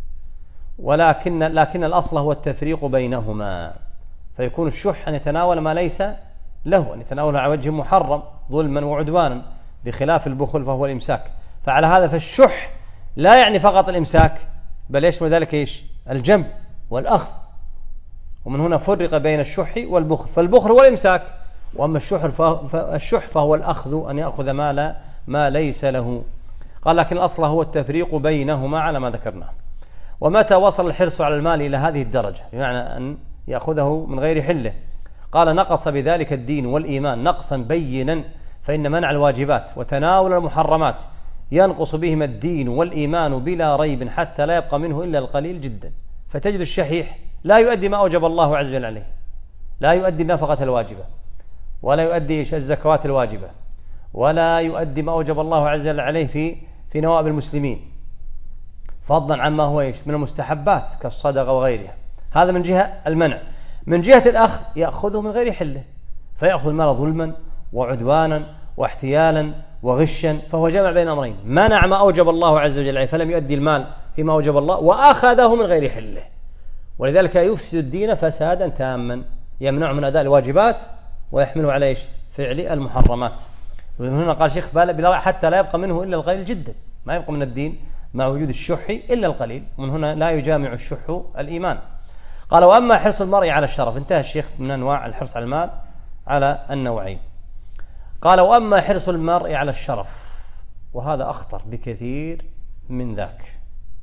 A: ولكن لكن الأصل هو التفريق بينهما، فيكون الشح أن يتناول ما ليس له، أن يتناول على وجه محرم ظلما وعدوانا، بخلاف البخل فهو الإمساك. فعلى هذا فالشح لا يعني فقط الإمساك، بل يشمل ذلك إيش؟ الجمع والأخذ. ومن هنا فرق بين الشح والبخل، فالبخل هو الإمساك، وأما الشح فهو الأخذ، أن يأخذ ما, لا ما ليس له. قال: لكن الأصل هو التفريق بينهما على ما ذكرناه. ومتى وصل الحرص على المال إلى هذه الدرجة، بمعنى أن يأخذه من غير حله، قال: نقص بذلك الدين والإيمان نقصا بينا، فإن منع الواجبات وتناول المحرمات ينقص بهما الدين والإيمان بلا ريب، حتى لا يبقى منه إلا القليل جدا. فتجد الشحيح لا يؤدي ما أوجب الله عز وجل عليه، لا يؤدي النفقة الواجبة، ولا يؤدي الزكوات الواجبة، ولا يؤدي ما أوجب الله عز وجل عليه في في نوائب المسلمين، فضلا عما هو إيش من المستحبات كالصدقة وغيرها. هذا من جهة المنع. من جهة الأخذ يأخذه من غير حله، فيأخذ المال ظلما وعدوانا واحتيالا وغشا، فهو جمع بين أمرين: منع ما أوجب الله عز وجل عليه فلم يؤدي المال فيما أوجب الله، وأخذه من غير حله. ولذلك يفسد الدين فسادا تاما، يمنع من أداء الواجبات ويحمله على إيش؟ فعل المحرمات. ومن هنا قال شيخ بالله: حتى لا يبقى منه إلا القليل جدا، ما يبقى من الدين مع وجود الشح إلا القليل. ومن هنا لا يجامع الشح الإيمان. قال: وأما حرص المرء على الشرف، انتهى الشيخ من أنواع الحرص على المال على النوعين. قال: وأما حرص المرء على الشرف، وهذا أخطر بكثير من ذاك.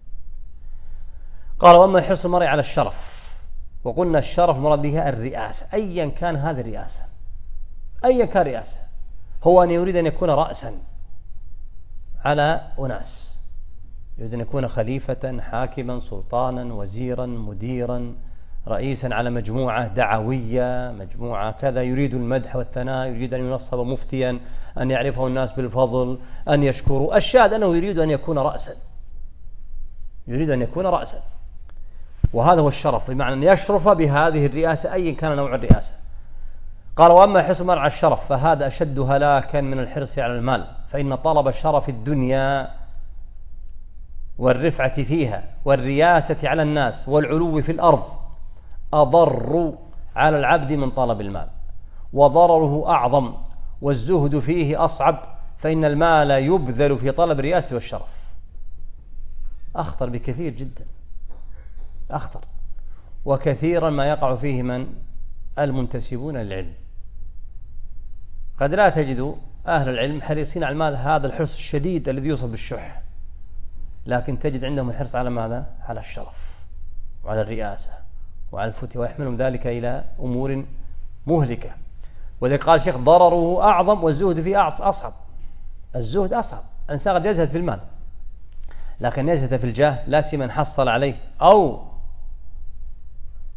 A: قال: وأما حرص المرء على الشرف، وقلنا الشرف مراد بها الرئاسة، أيا كان هذه الرئاسة، أيا كان رئاسة، هو أن يريد أن يكون رأسا على أناس، يريد أن يكون خليفة، حاكما، سلطانا، وزيرا، مديرا، رئيسا على مجموعة دعوية، مجموعة كذا، يريد المدح والثناء، يريد أن ينصب مفتيا، أن يعرفه الناس بالفضل، أن يشكروا. الشاهد أنه يريد أن يكون رأسا، يريد أن يكون رأسا، وهذا هو الشرف، بمعنى أن يشرف بهذه الرئاسة أي كان نوع الرئاسة. قال: وأما حرص المرء على الشرف فهذا أشد هلاكا من الحرص على المال، فإن طلب شرف الدنيا والرفعة فيها والرياسة على الناس والعلو في الأرض أضر على العبد من طلب المال، وضرره أعظم، والزهد فيه أصعب، فإن المال يبذل في طلب الرياسة والشرف. أخطر بكثير جدا، أخطر. وكثيرا ما يقع فيه من المنتسبون للعلم. قد لا تجد أهل العلم حريصين على المال هذا الحرص الشديد الذي يوصف بالشح، لكن تجد عندهم الحرص على ماذا؟ على الشرف وعلى الرئاسة وعلى الفتوى، ويحملهم ذلك إلى أمور مهلكة. وذلك قال الشيخ: ضرره أعظم والزهد فيه أصعب. الزهد أصعب، الإنسان قد يزهد في المال، لكن يزهد في الجاه لا سيما حصل عليه أو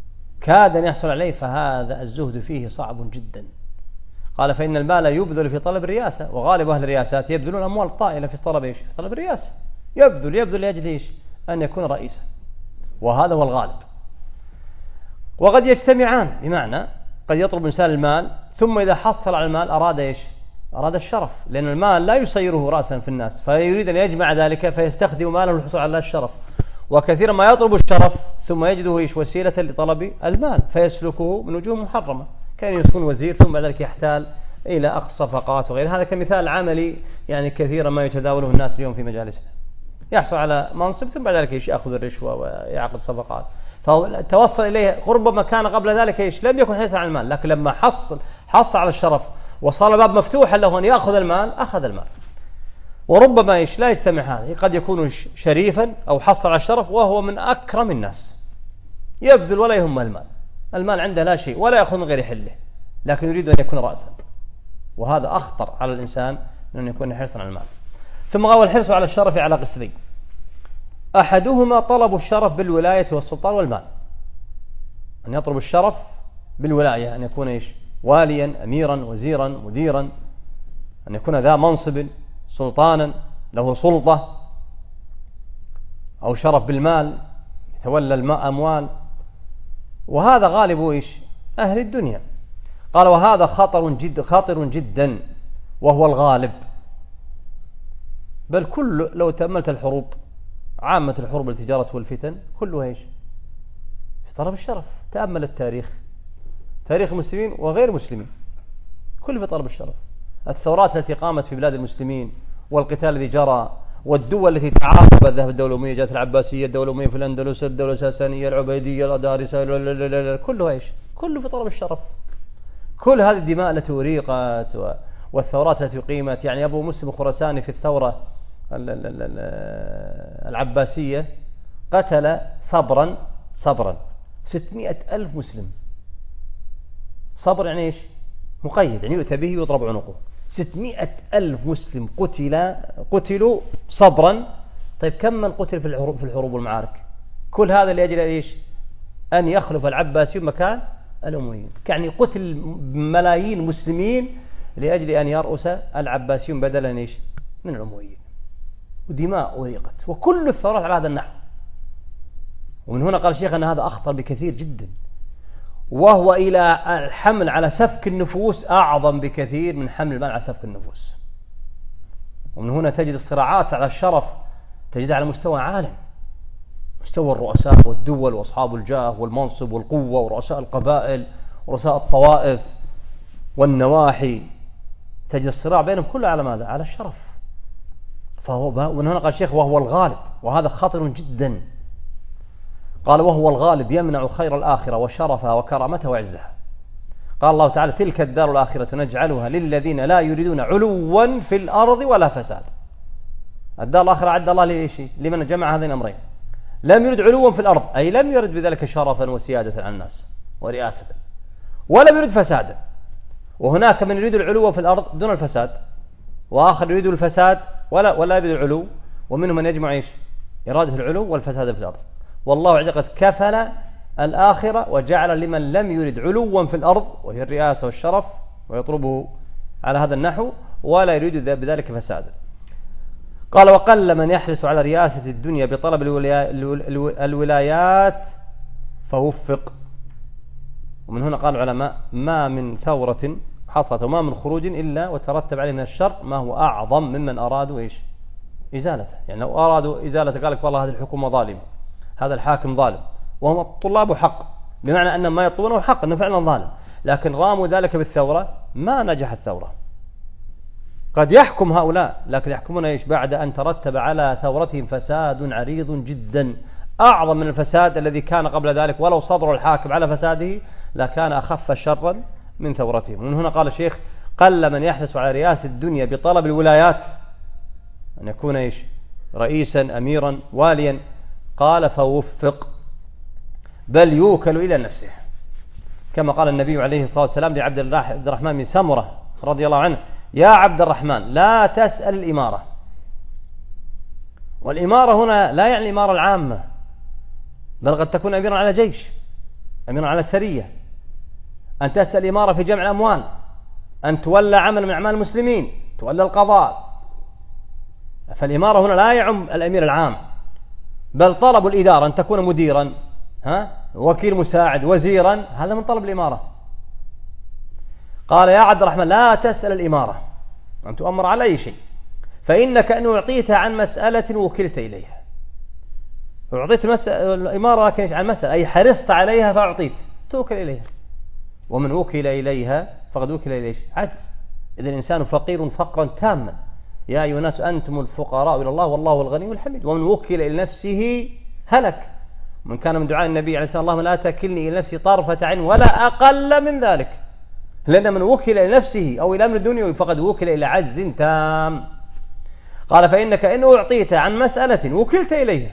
A: كاد أن يحصل عليه، فهذا الزهد فيه صعب جدا. قال فإن المال يبذل في طلب الرياسة، وغالب أهل الرياسات يبذلون أموال طائلة في طلب إيش؟ في طلب الرياسة. يبذل يبذل لأجل إيش؟ أن يكون رئيسا، وهذا هو الغالب. وقد يجتمعان، بمعنى قد يطلب الإنسان المال ثم إذا حصل على المال أراد إيش؟ أراد الشرف، لأن المال لا يصيره رأسا في الناس، فيريد أن يجمع ذلك فيستخدم ماله للحصول على الشرف. وكثيرا ما يطلب الشرف ثم يجده إيش؟ وسيلة لطلب المال فيسلكه من وجوه محرمة، كان يكون وزير ثم بعد ذلك يحتال إلى أخذ صفقات وغير هذا، كمثال عملي يعني كثيرا ما يتداوله الناس اليوم في مجالسنا. يحصل على منصب ثم بعد ذلك يأخذ الرشوة ويعقد صفقات، فتوصل إليه ربما كان قبل ذلك إيش؟ لم يكن حريصا على المال، لكن لما حصل حصل على الشرف وصار باب مفتوحا له أن يأخذ المال أخذ المال. وربما إيش؟ لا يجتمع هذا، قد يكون شريفا أو حصل على الشرف وهو من أكرم الناس، يبذل ولا يهم المال، المال عنده لا شيء ولا يأخذ من غير حله، لكن يريد أن يكون رأسا، وهذا أخطر على الإنسان من أن يكون حرصا على المال. ثم قال الحرص على الشرف على قسمين: أحدهما طلب الشرف بالولاية والسلطان والمال، أن يطلب الشرف بالولاية، أن يكون إيش؟ واليا أميرا وزيرا مديرا، أن يكون ذا منصب سلطانا له سلطة، أو شرف بالمال يتولى الماء أموال، وهذا غالب إيش؟ أهل الدنيا. قال وهذا خطر جد خطر جدا وهو الغالب، بل كل لو تأملت الحروب، عامة الحروب التجارة والفتن كلها إيش؟ في طلب الشرف. تأمل التاريخ، تاريخ المسلمين وغير المسلمين كل في طلب الشرف. الثورات التي قامت في بلاد المسلمين والقتال الذي جرى والدول التي تعاقبت، ذهب الدولة الأموية، جاءت العباسية، الدولة الأموية في الأندلس، الدولة الساسانية، العبيدية، الأدارسة، كلها إيش؟ كله في طلب الشرف. كل هذه الدماء التي أريقت والثورات التي قيمت، يعني أبو مسلم الخراساني في الثورة العباسية قتل صبرا صبرا ستمائة ألف مسلم. صبر يعني إيش؟ مقيد، يعني يؤتى به يضرب عنقه. ستمائة ألف مسلم قتل قتلوا صبرا. طيب كم من قتل في الحروب في الحروب والمعارك؟ كل هذا لأجل إيش؟ أن يخلف العباسيون مكان الأمويين. يعني قتل ملايين مسلمين لأجل أن يرأس العباسيون بدلا إيش؟ من الأمويين. ودماء أريقت، وكل الثورات على هذا النحو. ومن هنا قال الشيخ أن هذا أخطر بكثير جدا، وهو إلى الحمل على سفك النفوس أعظم بكثير من حمل المال على سفك النفوس. ومن هنا تجد الصراعات على الشرف تجدها على مستوى عالي، مستوى الرؤساء والدول وأصحاب الجاه والمنصب والقوة ورؤساء القبائل ورؤساء الطوائف والنواحي، تجد الصراع بينهم كله على ماذا؟ على الشرف. فهو ومن هنا قال الشيخ وهو الغالب، وهذا خطر جدا. قال وهو الغالب يمنع خير الآخرة وشرفها وكرامتها وعزها. قال الله تعالى تلك الدار الآخرة نجعلها للذين لا يريدون علوا في الأرض ولا فساد. الدار الآخرة عد الله لإيش؟ لمن جمع هذين الأمرين: لم يرد علوا في الأرض، أي لم يرد بذلك شرفا وسيادة على الناس ورئاسة، ولم يرد فسادا. وهناك من يريد العلو في الأرض دون الفساد، وآخر يريد الفساد ولا ولا يريد العلو، ومنهم من يجمع إيش؟ إرادة العلو والفساد في الأرض. والله عز وجل كفل الآخرة وجعل لمن لم يرد علوا في الأرض وهي الرئاسة والشرف ويطلبه على هذا النحو ولا يريد بذلك فسادا. قال وقل من يحرص على رئاسة الدنيا بطلب الولايات فوفق. ومن هنا قال العلماء ما من ثورة حصلت وما من خروج إلا وترتب عليه من الشر ما هو أعظم ممن أرادوا إيش؟ إزالته. يعني لو أرادوا إزالته قال لك والله هذه الحكومة ظالمة، هذا الحاكم ظالم، وهم الطلاب حق، بمعنى أن ما يطلبونه حق أنه فعلا ظالم، لكن راموا ذلك بالثورة ما نجحت الثورة. قد يحكم هؤلاء لكن يحكمون إيش؟ بعد أن ترتب على ثورتهم فساد عريض جدا أعظم من الفساد الذي كان قبل ذلك، ولو صبر الحاكم على فساده لكان أخف شرا من ثورتهم. ومن هنا قال الشيخ قل من يحرص على رئاسة الدنيا بطلب الولايات، أن يكون إيش؟ رئيسا أميرا واليا. قال فوفق، بل يوكل إلى نفسه، كما قال النبي عليه الصلاة والسلام لعبد الرحمن بن سمرة رضي الله عنه: يا عبد الرحمن لا تسأل الإمارة. والإمارة هنا لا يعني الإمارة العامة، بل قد تكون أميرا على جيش،
B: أميرا على سرية، أن تسأل إمارة في جمع الأموال، أن تولى عمل من أعمال المسلمين، تولى القضاء. فالإمارة هنا لا يعم الأمير العام، بل طلب الإدارة أن تكون مديرا، ها وكيل مساعد، وزيرا، هذا من طلب الإمارة. قال يا عبد الرحمن لا تسأل الإمارة أن تؤمر على أي شيء، فإنك أن أعطيتها عن مسألة وكلت إليها. أعطيت الإمارة لكن عن مسألة، أي حرصت عليها فأعطيت، توكل إليها. ومن وكل إليها فقد وكل إليه عجز. إذا الإنسان فقير فقرا تاما. يا أيها الناس أنتم الفقراء إلى الله والله الغني الحميد. ومن وكل إلى نفسه هلك. من كان من دعاء النبي عليه الصلاة والسلام اللهم لا تكلني إلى نفسي طرفة عين ولا أقل من ذلك. لأن من وكل إلى نفسه أو إلى أمر الدنيا فقد وكل إلى عجز تام. قال فإنك إن أعطيت عن مسألة وكلت إليها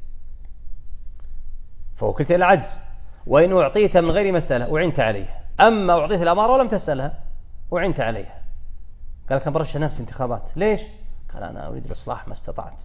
B: فوكلت إلى عجز، وإن أعطيت من غير مسألة أعنت عليها. أما أعطيت الأمارة ولم تسألها أعنت عليها. قال كان برشح نفسي انتخابات. ليش؟ قال أنا أريد الإصلاح ما استطعت.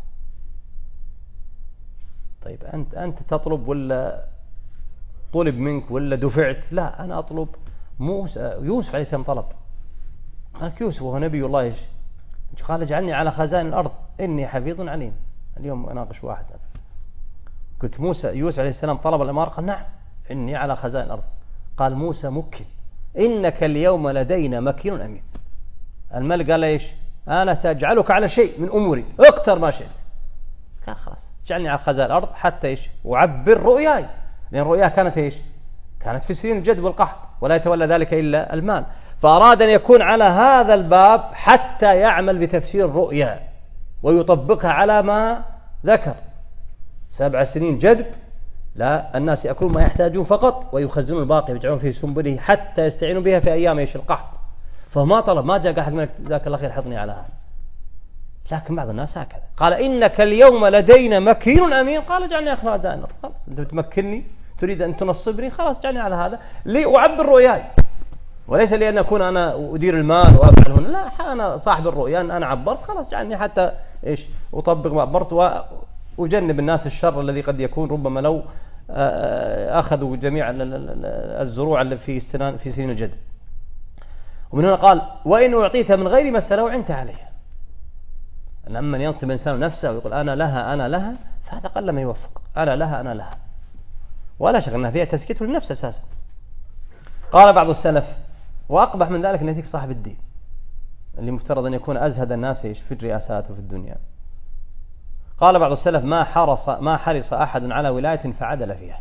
B: طيب أنت أنت تطلب ولا طلب منك ولا دفعت؟ لا أنا أطلب. موسى يوسف عليه السلام طلب. قال يوسف وهو نبي الله إيش؟ قال اجعلني على خزائن الأرض إني حفيظ عليم. اليوم أناقش واحد. قلت موسى يوسف عليه السلام طلب الإمارة؟ قال نعم إني على خزائن الأرض. قال موسى مكن إنك اليوم لدينا مكين أمين. الملك قال إيش؟ أنا سأجعلك على شيء من أموري اختر ما شئت. قال خلاص اجعلني على خزائن الأرض حتى إيش؟ وعبر رؤياي. لأن رؤيا كانت إيش؟ كانت في سنين الجد والقحط ولا يتولى ذلك إلا المال. فأراد أن يكون على هذا الباب حتى يعمل بتفسير الرؤيا ويطبقها على ما ذكر. سبع سنين جدب، لا الناس يأكلون ما يحتاجون فقط ويخزنون الباقي ويجعلون في سنبله حتى يستعينوا بها في أيام إيش القحط. فما طلب، ما جاء أحد منك ذاك الله خير حطني على هذا. لكن بعض الناس هكذا قال إنك اليوم لدينا مكين أمين. قال اجعلني أخذ خزائن. خلاص أنت تمكنني تريد أن تنصبني، خلاص اجعلني على هذا لأعبر رؤياي، وليس لأن أكون أنا أدير المال وأفعل هنا. لا أنا صاحب الرؤيا، أنا عبرت خلاص اجعلني حتى إيش أطبق ما عبرت وأجنب الناس الشر الذي قد يكون ربما لو أخذوا جميع الزروع اللي في سنين في سنين الجد. ومن هنا قال وإن أعطيتها من غير مسألة وعنت عليها. لما ينصب الإنسان نفسه ويقول أنا لها أنا لها فهذا قل ما يوفق. أنا لها أنا لها ولا شك أنها فيها تزكية للنفس أساسا. قال بعض السلف وأقبح من ذلك أن يأتيك صاحب الدين اللي مفترض أن يكون أزهد الناس في الرئاسات وفي الدنيا. قال بعض السلف ما حرص ما حرص أحد على ولاية فعدل فيها.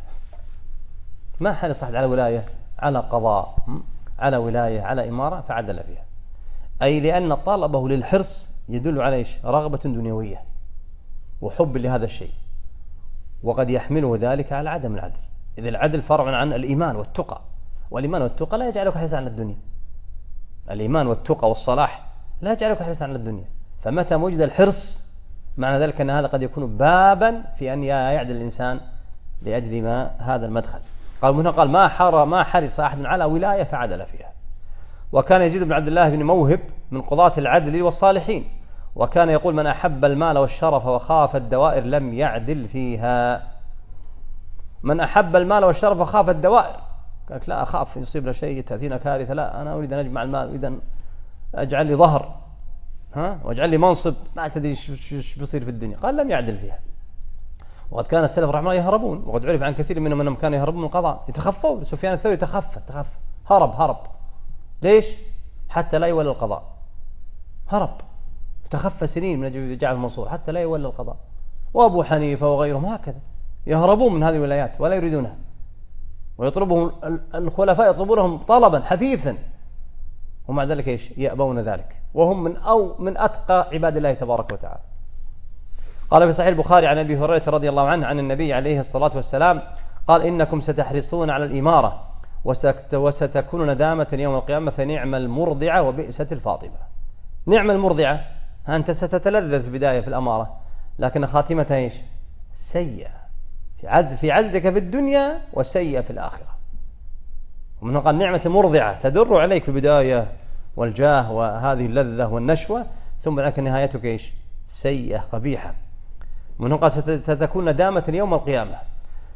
B: ما حرص أحد على ولاية، على قضاء، على ولاية، على إمارة فعدل فيها. أي لأن طلبه للحرص يدل على إيش؟ رغبة دنيوية وحب لهذا الشيء، وقد يحمله ذلك على عدم العدل. إذا العدل فرع عن الإيمان والتقى، والإيمان والتقى لا يجعلك حريصا على الدنيا. الإيمان والتقى والصلاح لا يجعلك حريصا على الدنيا. فمتى وجد الحرص معنى ذلك أن هذا قد يكون بابا في أن يعدل الإنسان لأجل ما هذا المدخل. قال منها قال ما حر ما حرص أحد على ولاية فعدل فيها. وكان يزيد بن عبد الله بن موهب من قضاة العدل والصالحين، وكان يقول من أحب المال والشرف وخاف الدوائر لم يعدل فيها. من أحب المال والشرف وخاف الدوائر، قال لا أخاف يصيب له شيء تأتينا كارثة، لا أنا أريد أن أجمع المال، أريد أن أجعل لي ظهر، ها واجعل لي منصب، ما تدري ايش بيصير في الدنيا. قال لم يعدل فيها. وقد كان السلف رحمه الله يهربون، وقد عرف عن كثير منهم أنهم كانوا يهربون من القضاء، يتخفوا. سفيان الثوري تخفى تخفى هرب هرب ليش؟ حتى لا يولى القضاء. هرب تخفى سنين من أجل جعفر المنصور حتى لا يولى القضاء. وأبو حنيفة وغيرهم هكذا يهربون من هذه الولايات ولا يريدونها، ويطلبهم الخلفاء يطلبونهم طلبا حثيثا، ومع ذلك ايش؟ يأبون ذلك، وهم من أو من أتقى عباد الله تبارك وتعالى. قال في صحيح البخاري عن أبي هريرة رضي الله عنه عن النبي عليه الصلاة والسلام قال إنكم ستحرصون على الإمارة وستكون ندامة يوم القيامة فنعم المرضعة وبئست الفاطمة. نعم المرضعة، أنت ستتلذذ في البداية في الأمارة، لكن خاتمتها ايش؟ سيئة، في عز في عزك في الدنيا وسيئة في الآخرة. ومن قال نعمة المرضعة تدر عليك في البداية والجاه وهذه اللذة والنشوة، ثم لكن نهايتك ايش؟ سيئة قبيحة. من قال ستكون ندامة يوم القيامة.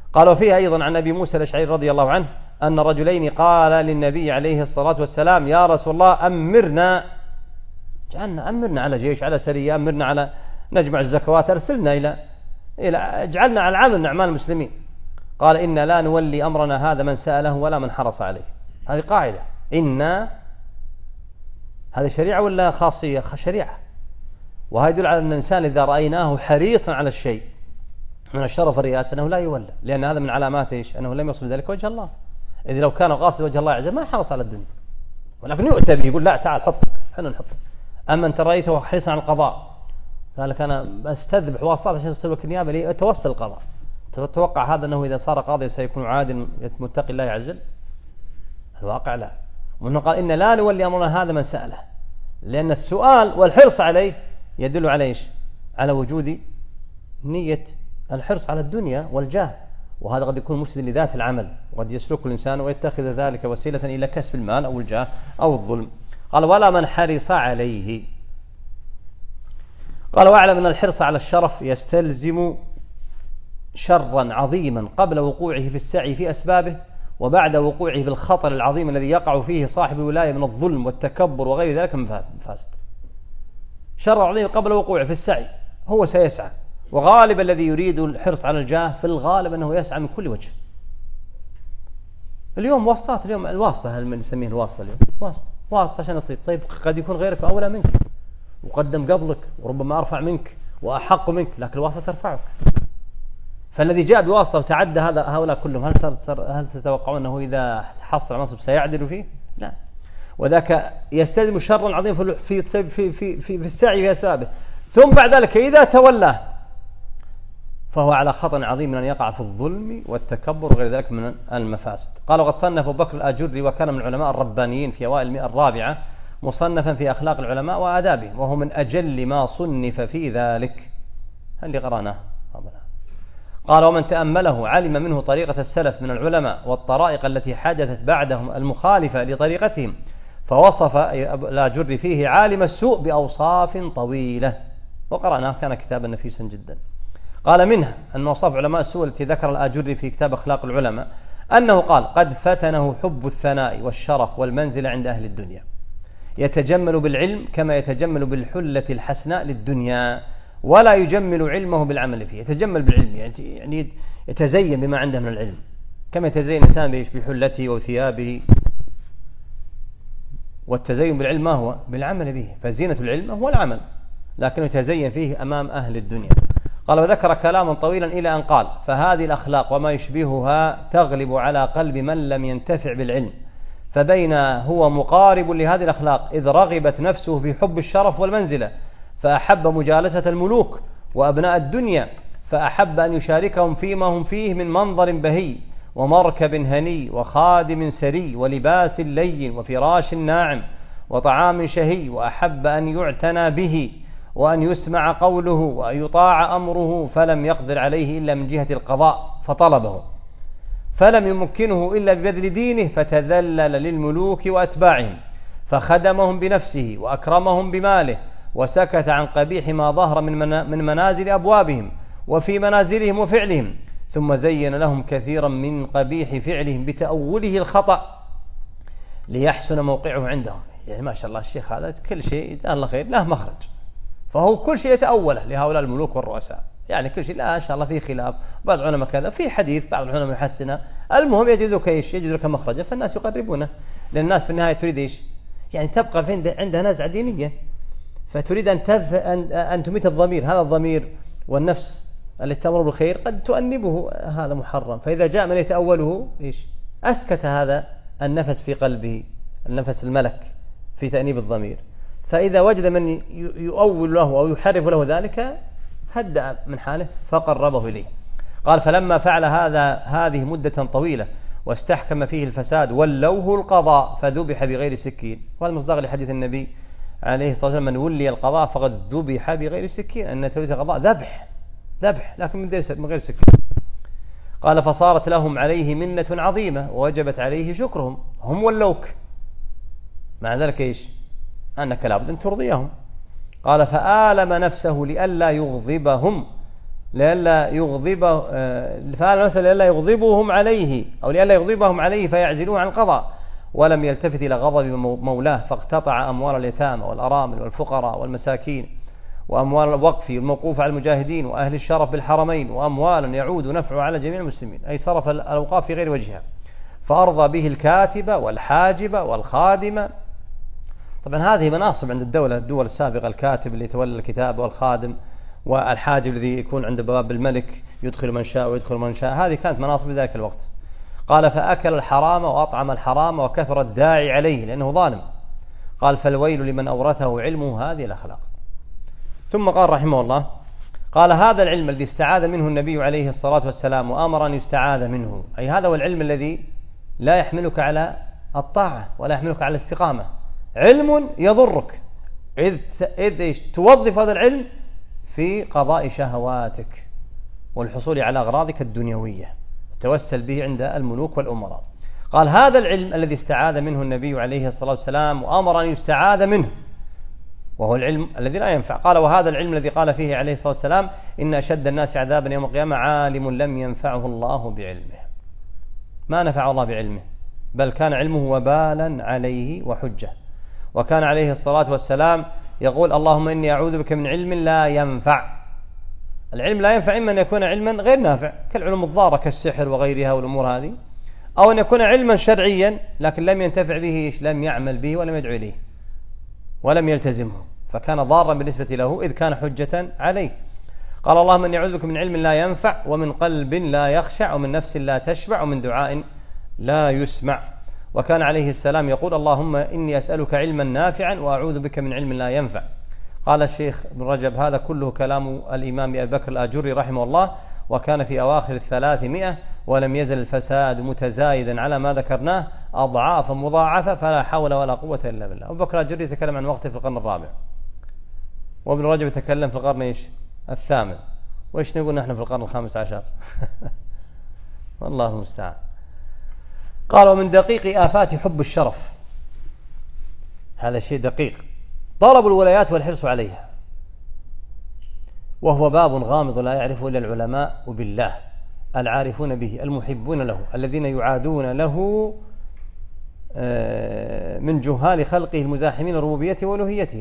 B: قال وفيها أيضا عن أبي موسى الأشعري رضي الله عنه أن رجلين قال للنبي عليه الصلاة والسلام يا رسول الله أمرنا، جعلنا أمرنا على جيش، على سرية، أمرنا على نجمع الزكوات، أرسلنا إلى إلى اجعلنا على العمل من أعمال المسلمين. قال إنا لا نولي أمرنا هذا من سأله ولا من حرص عليه. هذه قاعدة، إن هذه شريعة ولا خاصية؟ شريعة. وهذا يدل على أن الإنسان إذا رأيناه حريصا على الشيء من الشرف والرئاسة أنه لا يولى، لأن هذا من علامات إيش؟ أنه لم يصل ذلك وجه الله. إذا لو كان قاصد وجه الله عز وجل ما حرص على الدنيا، ولكن يؤتى به يقول لا تعال حطك، احنا نحطك. أما أنت رأيته حريصا على القضاء، قال لك أنا بستذبح واسطات عشان أسوي النيابة لي أتوسل القضاء، تتوقع هذا أنه إذا صار قاضي سيكون عادل متقي الله عز وجل؟ الواقع لا. ومنه قال إن لا نولي أمرنا هذا من سأله، لأن السؤال والحرص عليه يدل على إيش؟ على وجود نية الحرص على الدنيا والجاه، وهذا قد يكون مفسد لذات العمل، وقد يسلك الإنسان ويتخذ ذلك وسيلة إلى كسب المال أو الجاه أو الظلم. قال ولا من حرص عليه. قال واعلم أن الحرص على الشرف يستلزم شرا عظيما قبل وقوعه في السعي في أسبابه، وبعد وقوعه في الخطر العظيم الذي يقع فيه صاحب الولاية من الظلم والتكبر وغير ذلك من فاسد. شر عظيم قبل وقوعه في السعي، هو سيسعى، وغالب الذي يريد الحرص على الجاه في الغالب أنه يسعى من كل وجه. اليوم واسطات، اليوم الواسطة، هل من نسميه الواسطة اليوم؟ واسطة واسطة عشان يصير. طيب قد يكون غيرك أولى منك وقدم قبلك وربما أرفع منك وأحق منك، لكن الواسطة ترفعك. فالذي جاء بواسطة وتعدى هذا هؤلاء كلهم، هل هل تتوقعون أنه إذا حصل منصب سيعدل فيه؟ لا. وذاك يستلزم شرا عظيم في في في في في, في السعي في أسبابه، ثم بعد ذلك إذا تولاه فهو على خطر عظيم من أن يقع في الظلم والتكبر وغير ذلك من المفاسد. قال وقد صنف أبو بكر الآجري وكان من العلماء الربانيين في أوائل المئة الرابعة مصنفا في أخلاق العلماء وآدابهم، وهو من أجل ما صنف في ذلك. اللي قرأناه قال ومن تأمله علم منه طريقة السلف من العلماء والطرائق التي حدثت بعدهم المخالفة لطريقتهم، فوصف الآجري فيه عالم السوء بأوصاف طويلة، وقرأناه كان كتابا نفيسا جدا. قال منها أن وصف علماء السوء التي ذكر الآجري في كتاب أخلاق العلماء أنه قال قد فتنه حب الثناء والشرف والمنزلة عند أهل الدنيا، يتجمل بالعلم كما يتجمل بالحلة الحسناء للدنيا، ولا يجمل علمه بالعمل فيه. يتجمل بالعلم يعني يتزين بما عنده من العلم، كما يتزين الإنسان بحلته وثيابه. والتزين بالعلم ما هو؟ بالعمل به، فزينة العلم هو العمل، لكنه يتزين فيه أمام أهل الدنيا. قال وذكر كلاما طويلا إلى أن قال فهذه الأخلاق وما يشبهها تغلب على قلب من لم ينتفع بالعلم، فبين هو مقارب لهذه الأخلاق إذ رغبت نفسه في حب الشرف والمنزلة فأحب مجالسة الملوك وأبناء الدنيا، فأحب أن يشاركهم فيما هم فيه من منظر بهي ومركب هني وخادم سري ولباس لين وفراش ناعم وطعام شهي، وأحب أن يعتنى به وأن يسمع قوله وأن يطاع أمره، فلم يقدر عليه إلا من جهة القضاء فطلبه، فلم يمكنه إلا ببذل دينه فتذلل للملوك وأتباعهم فخدمهم بنفسه وأكرمهم بماله، وسكت عن قبيح ما ظهر من منازل أبوابهم وفي منازلهم وفعلهم، ثم زين لهم كثيرا من قبيح فعلهم بتأوله الخطأ ليحسن موقعه عندهم. يعني ما شاء الله الشيخ هذا كل شيء جزاه الله خير له مخرج، فهو كل شيء يتأوله لهؤلاء الملوك والرؤساء، يعني كل شيء لا إن شاء الله فيه خلاف، بعض العلماء كذا، في حديث بعض العلماء يحسنه، المهم يجد لك إيش؟ يجد لك مخرجا، فالناس يقربونه، لأن الناس في النهاية تريد إيش؟ يعني تبقى في عندها نزعة دينية، فتريد أن تذ... أن... أن تميت الضمير، هذا الضمير والنفس التي تأمر بالخير قد تؤنبه، هذا محرم، فإذا جاء من يتأوله إيش؟ أسكت هذا النفس في قلبه، النفس الملك في تأنيب الضمير، فإذا وجد من يؤول له أو يحرف له ذلك هدأ من حاله فقربه إليه. قال فلما فعل هذا هذه مدة طويلة واستحكم فيه الفساد ولوه القضاء فذبح بغير سكين، وهذا مصداق لحديث النبي عليه الصلاة والسلام من ولي القضاء فقد ذبح بغير سكين، أن تولي القضاء ذبح ذبح لكن من غير سكين. قال فصارت لهم عليه منة عظيمة ووجبت عليه شكرهم، هم ولوك، مع ذلك إيش؟ أنك لابد أن ترضيهم. قال فآلم نفسه لئلا يغضبهم لئلا يغضبه فهذا المسألة لئلا يغضبهم عليه أو لئلا يغضبهم عليه فيعزلوه عن القضاء، ولم يلتفت إلى غضب مولاه فاقتطع أموال اليتامى والأرامل والفقراء والمساكين وأموال الوقف الموقوف على المجاهدين وأهل الشرف بالحرمين وأموالا يعود نفعه على جميع المسلمين، أي صرف الأوقاف في غير وجهها، فأرضى به الكاتب والحاجب والخادم. طبعا هذه مناصب عند الدولة الدول السابقة، الكاتب اللي يتولى الكتاب والخادم والحاجب الذي يكون عند باب الملك يدخل من شاء ويدخل من شاء، هذه كانت مناصب ذاك الوقت. قال فأكل الحرام وأطعم الحرام وكثر الداعي عليه لأنه ظالم. قال فالويل لمن أورثه علمه هذه الأخلاق. ثم قال رحمه الله قال هذا العلم الذي استعاذ منه النبي عليه الصلاة والسلام وأمر أن يستعاذ منه، أي هذا هو العلم الذي لا يحملك على الطاعة ولا يحملك على الاستقامة، علم يضرك إذ, إذ توظف هذا العلم في قضاء شهواتك والحصول على أغراضك الدنيوية، توسل به عند الملوك والأمراء. قال هذا العلم الذي استعاذ منه النبي عليه الصلاة والسلام وأمر أن يستعاذ منه وهو العلم الذي لا ينفع. قال وهذا العلم الذي قال فيه عليه الصلاة والسلام إن أشد الناس عذابا يوم القيامة عالم لم ينفعه الله بعلمه، ما نفع الله بعلمه بل كان علمه وبالا عليه وحجة. وكان عليه الصلاة والسلام يقول اللهم إني أعوذ بك من علم لا ينفع. العلم لا ينفع إما أن يكون علما غير نافع كالعلوم الضارة كالسحر وغيرها والأمور هذه، أو أن يكون علما شرعيا لكن لم ينتفع به، لم يعمل به ولم يدعو إليه ولم يلتزمه، فكان ضارا بالنسبة له إذ كان حجة عليه. قال اللهم إني أعوذ بك من علم لا ينفع ومن قلب لا يخشع ومن نفس لا تشبع ومن دعاء لا يسمع. وكان عليه السلام يقول اللهم إني أسألك علما نافعا وأعوذ بك من علم لا ينفع. قال الشيخ ابن رجب هذا كله كلام الإمام أبي بكر الآجري رحمه الله، وكان في أواخر الثلاثمائة ولم يزل الفساد متزايدا على ما ذكرناه أضعافا مضاعفة فلا حول ولا قوة إلا بالله. أبو بكر الآجري يتكلم عن وقته في القرن الرابع، وابن رجب يتكلم في القرن إيش الثامن، وإيش نقول نحن في القرن الخامس عشر والله المستعان. قال ومن دقيق آفات حب الشرف، هذا شيء دقيق، طلب الولايات والحرص عليها، وهو باب غامض لا يعرفه إلا العلماء وبالله العارفون به المحبون له الذين يعادون له من جهال خلقه المزاحمين ربوبيته وألوهيته،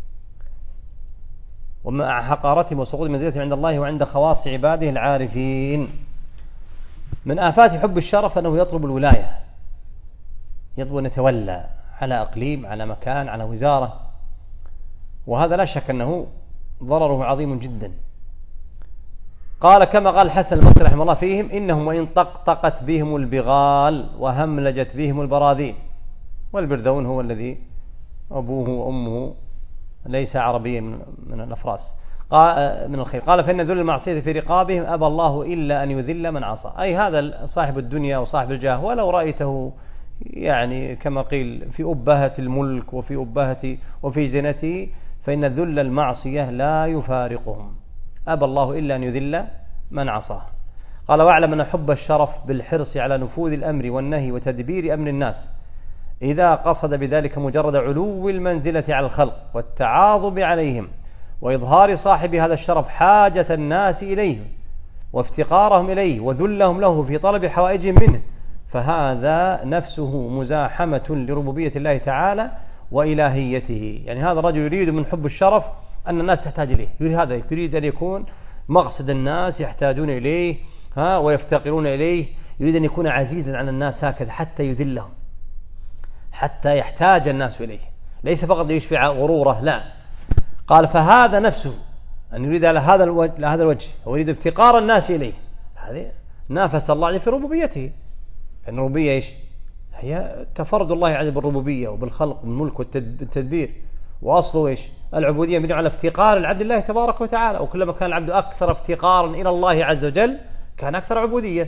B: ومع حقارتهم وسقوط منزلتهم عند الله وعند خواص عباده العارفين. من آفات حب الشرف أنه يطلب الولاية، يطلب أن يتولى على أقليم على مكان على وزارة، وهذا لا شك أنه ضرره عظيم جدا. قال كما قال الحسن البصري رحمه الله فيهم إنهم وإن طقطقت بهم البغال وهملجت بهم البراذين، والبرذون هو الذي أبوه وأمه ليس عربيا من الأفراس قال من الخير. قال فإن ذل المعصية في رقابهم أبى الله إلا أن يذل من عصى، أي هذا صاحب الدنيا وصاحب الجاه ولو رأيته يعني كما قيل في أبهة الملك وفي أبهة وفي زينته فإن ذل المعصية لا يفارقهم، أبى الله إلا أن يذل من عصاه. قال واعلم أن حب الشرف بالحرص على نفوذ الأمر والنهي وتدبير أمر الناس إذا قصد بذلك مجرد علو المنزلة على الخلق والتعاظم عليهم وإظهار صاحب هذا الشرف حاجة الناس إليه وافتقارهم إليه وذلهم له في طلب حوائجهم منه، فهذا نفسه مزاحمة لربوبية الله تعالى وإلهيته. يعني هذا الرجل يريد من حب الشرف أن الناس تحتاج إليه، يريد هذا يريد أن يكون مقصد الناس يحتاجون إليه ها ويفتقرون إليه، يريد أن يكون عزيزا على الناس هكذا حتى يذلهم حتى يحتاج الناس إليه، ليس فقط ليشبع غروره، لا. قال فهذا نفسه أن يريد على هذا الوجه, هذا الوجه ويريد افتقار الناس إليه، هذه نافس الله عليه في ربوبيته. أن الربوبية إيش هي تفرد الله عز وجل بالربوبية وبالخلق والملك والتدبير، وأصله إيش العبودية مبنية على افتقار العبد الله تبارك وتعالى، وكلما كان العبد أكثر افتقارا إلى الله عز وجل كان أكثر عبودية.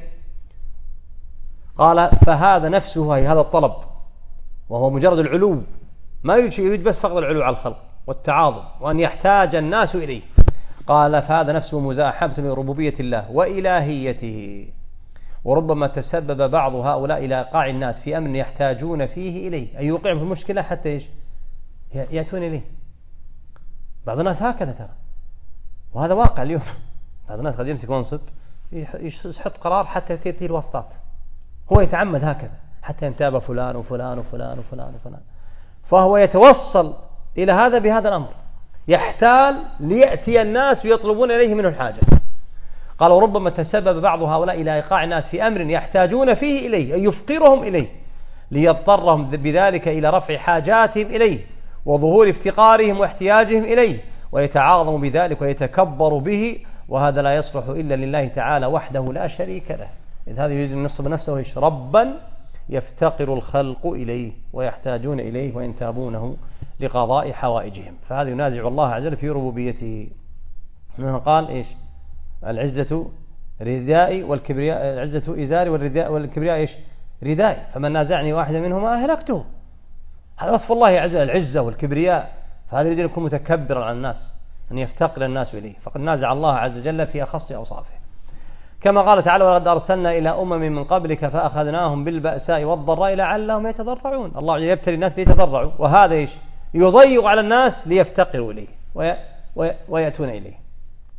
B: قال فهذا نفسه هي هذا الطلب وهو مجرد العلو، ما يريد شيء، يريد بس فقط العلو على الخلق والتعاظم وأن يحتاج الناس إليه. قال فهذا نفسه مزاحمة لربوبية الله وإلهيته، وربما تسبب بعض هؤلاء إلى إيقاع الناس في أمر يحتاجون فيه إليه، أي يوقعهم في المشكلة حتى إيش يأتون إليه. بعض الناس هكذا ترى، وهذا واقع اليوم بعض الناس قد يمسك منصب يحط قرار حتى تأتي الواسطات، هو يتعمد هكذا حتى ينتابه فلان وفلان وفلان وفلان وفلان، فهو يتوصل إلى هذا بهذا الأمر، يحتال ليأتي الناس ويطلبون إليه منه الحاجة. قال وربما تسبب بعض هؤلاء إلى إيقاع الناس في أمر يحتاجون فيه إليه، أن يفقرهم إليه ليضطرهم بذلك إلى رفع حاجاتهم إليه وظهور افتقارهم واحتياجهم إليه، ويتعاظم بذلك ويتكبر به، وهذا لا يصلح إلا لله تعالى وحده لا شريك له، إذ هذا يريد أن ينصب نفسه ربا يفتقر الخلق إليه ويحتاجون إليه وينتابونه لقضاء حوائجهم، فهذا ينازع الله عز وجل في ربوبيته. منه قال إيش؟ العزة ردائي والكبرياء، العزة إزاري والرداء والكبرياء إيش؟ ردائي، فمن نازعني واحدة منهما أهلكته. هذا وصف الله عز وجل، العزة والكبرياء، فهذا يريد أن يكون متكبرا على الناس، أن يفتقر الناس إليه، فقد نازع الله عز وجل في أخص أوصافه. كما قال تعالى ولقد أرسلنا إلى أمم من قبلك فأخذناهم بالبأساء والضراء لعلهم يتضرعون. الله عز وجل يبتلي الناس ليتضرعوا، وهذا إيش؟ يضيق على الناس ليفتقروا إليه وي... وي... ويأتون إليه.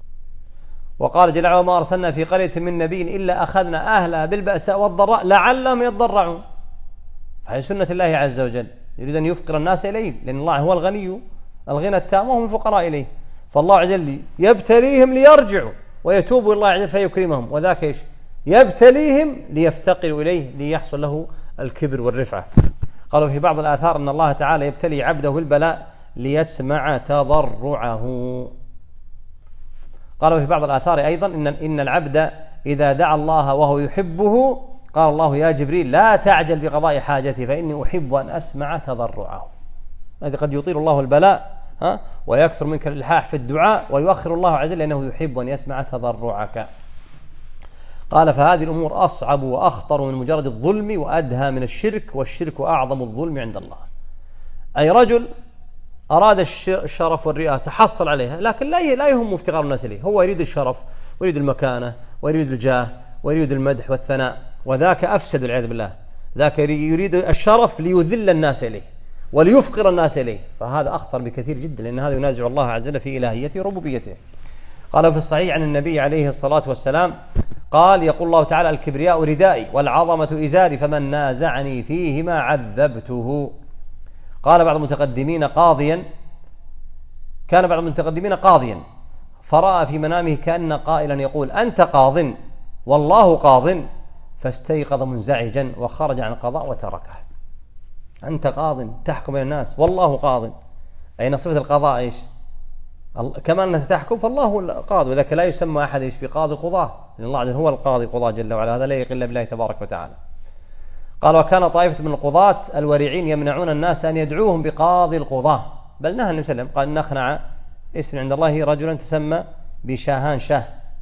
B: وقال جل وعلا وما أرسلنا في قرية من نبي إلا أخذنا أهلها بالبأساء والضراء لعلهم يتضرعون. هذه سنة الله عز وجل، يريد أن يفقر الناس إليه، لأن الله هو الغني الغنى التام وهم الفقراء إليه، فالله عز وجل يبتليهم ليرجعوا ويتوبوا الله عز وجل فيكرمهم، وذاك إيش؟ يبتليهم ليفتقروا إليه ليحصل له الكبر والرفعة. قالوا في بعض الآثار أن الله تعالى يبتلي عبده بالبلاء ليسمع تضرعه. قالوا في بعض الآثار أيضا إن, إن العبد إذا دعا الله وهو يحبه قال الله يا جبريل لا تعجل بقضاء حاجتي فإني أحب أن أسمع تضرعه. هذا قد يطيل الله البلاء ها ويكثر منك الإلحاح في الدعاء ويؤخر الله عز وجل لأنه يحب أن يسمع تضرعك. قال فهذه الأمور أصعب وأخطر من مجرد الظلم وأدهى من الشرك، والشرك أعظم الظلم عند الله. أي رجل أراد الشرف والرئاسة حصل عليها، لكن لا لا يهم افتقار الناس إليه، هو يريد الشرف ويريد المكانة ويريد الجاه ويريد المدح والثناء، وذاك أفسد والعياذ بالله. ذاك يريد الشرف ليذل الناس إليه وليفقر الناس إليه، فهذا أخطر بكثير جدا، لأن هذا ينازع الله عز وجل في إلهيته وربوبيته. قال في الصحيح عن النبي عليه الصلاة والسلام قال يقول الله تعالى الكبرياء ردائي والعظمة إزاري فمن نازعني فيهما عذبته. قال بعض المتقدمين قاضيا كان بعض المتقدمين قاضيا فرأى في منامه كأن قائلا يقول أنت قاض والله قاض، فاستيقظ منزعجا وخرج عن القضاء وتركه. أنت قاض تحكم بين الناس والله قاض، أين صفة القضاء إيش؟ كما أنك تحكم فالله هو القاضي، وذلك لا يسمى أحد إيش بقاضي قضاة، لأن الله هو القاضي قضاة جل وعلا، هذا لا يقل إلا بالله تبارك وتعالى. قال وكان طائفة من القضاة الورعين يمنعون الناس أن يدعوهم بقاضي القضاة، بل نهى النبي صلى الله عليه وسلم قال نخنع اسم عند الله رجلا تسمى بشاهان شاه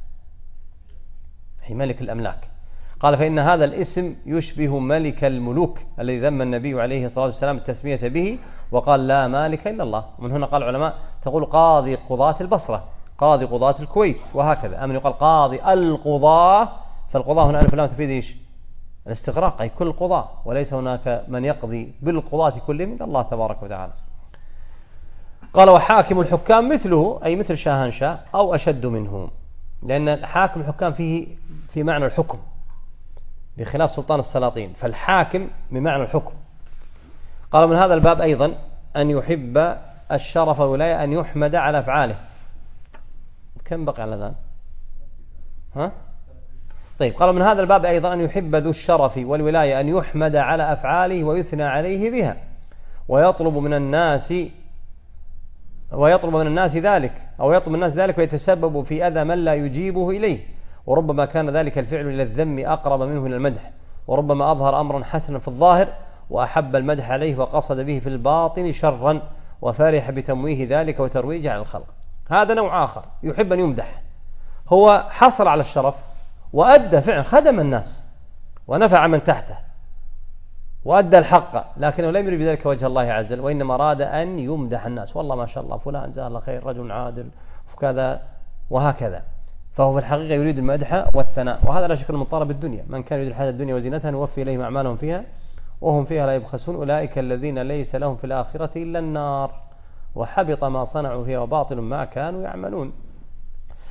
B: هي ملك الأملاك. قال فإن هذا الاسم يشبه ملك الملوك الذي ذم النبي عليه الصلاة والسلام التسمية به وقال لا مالك إلا الله. ومن هنا قال العلماء تقول قاضي قضاة البصرة، قاضي قضاة الكويت، وهكذا. أمن يقال قاضي القضاة، فالقضاة هنا ألف لام تفيد إيش؟ الاستغراق، أي كل قضاة، وليس هناك من يقضي بالقضاة كلهم من الله تبارك وتعالى. قال وحاكم الحكام مثله، أي مثل شاهنشاه أو أشد منه، لأن حاكم الحكام فيه في معنى الحكم بخلاف سلطان السلاطين، فالحاكم بمعنى الحكم. قال من هذا الباب أيضا أن يحب الشرف والولاية أن يحمد على أفعاله. كم بقي على ذا؟ ها؟ طيب قال من هذا الباب أيضا أن يحب ذو الشرف والولاية أن يحمد على أفعاله ويثنى عليه بها، ويطلب من الناس ويطلب من الناس ذلك أو يطلب من الناس ذلك ويتسبب في أذى من لا يجيبه إليه، وربما كان ذلك الفعل إلى الذم أقرب منه إلى المدح، وربما أظهر أمرا حسنا في الظاهر وأحب المدح عليه وقصد به في الباطن شرا وفرح بتمويه ذلك وترويجه على الخلق. هذا نوع آخر يحب أن يمدح، هو حصل على الشرف وأدى فعلا خدم الناس ونفع من تحته وأدى الحق، لكنه لم يريد بذلك وجه الله عز وجل، وإنما أراد أن يمدح الناس، والله ما شاء الله فلان جزاه الله خير رجل عادل وكذا وهكذا، فهو في الحقيقة يريد المدح والثناء، وهذا لا شك من طلب الدنيا. من كان يريد الحياة الدنيا وزينتها نوفي إليهم أعمالهم فيها وهم فيها لا يبخسون أولئك الذين ليس لهم في الآخرة إلا النار وحبط ما صنعوا فيها وباطل ما كانوا يعملون.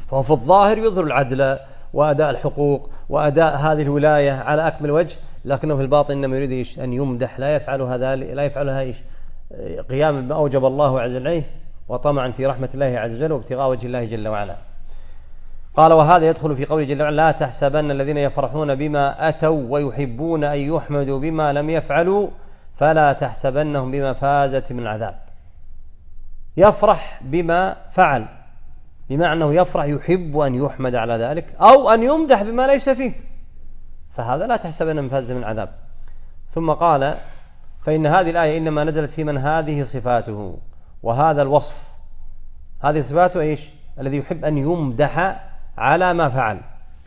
B: فهو في الظاهر يظهر العدل وأداء الحقوق وأداء هذه الولاية على أكمل وجه، لكنه في الباطن إنما يريد إيش؟ أن يمدح، لا يفعلها ذلك، لا يفعلها إيش؟ قياما بما أوجب الله عز وجل وطمعا في رحمة الله عز وجل وابتغاء وجه الله جل وعلا. قال وهذا يدخل في قوله جل وعلا لا تحسبن الذين يفرحون بما أتوا ويحبون أن يحمدوا بما لم يفعلوا فلا تحسبنهم بمفازة من العذاب. يفرح بما فعل بمعنى أنه يفرح يحب أن يحمد على ذلك أو أن يمدح بما ليس فيه، فهذا لا تحسبن مفازة من العذاب. ثم قال فإن هذه الآية إنما نزلت في من هذه صفاته وهذا الوصف، هذه صفاته إيش؟ الذي يحب أن يمدح على ما فعل،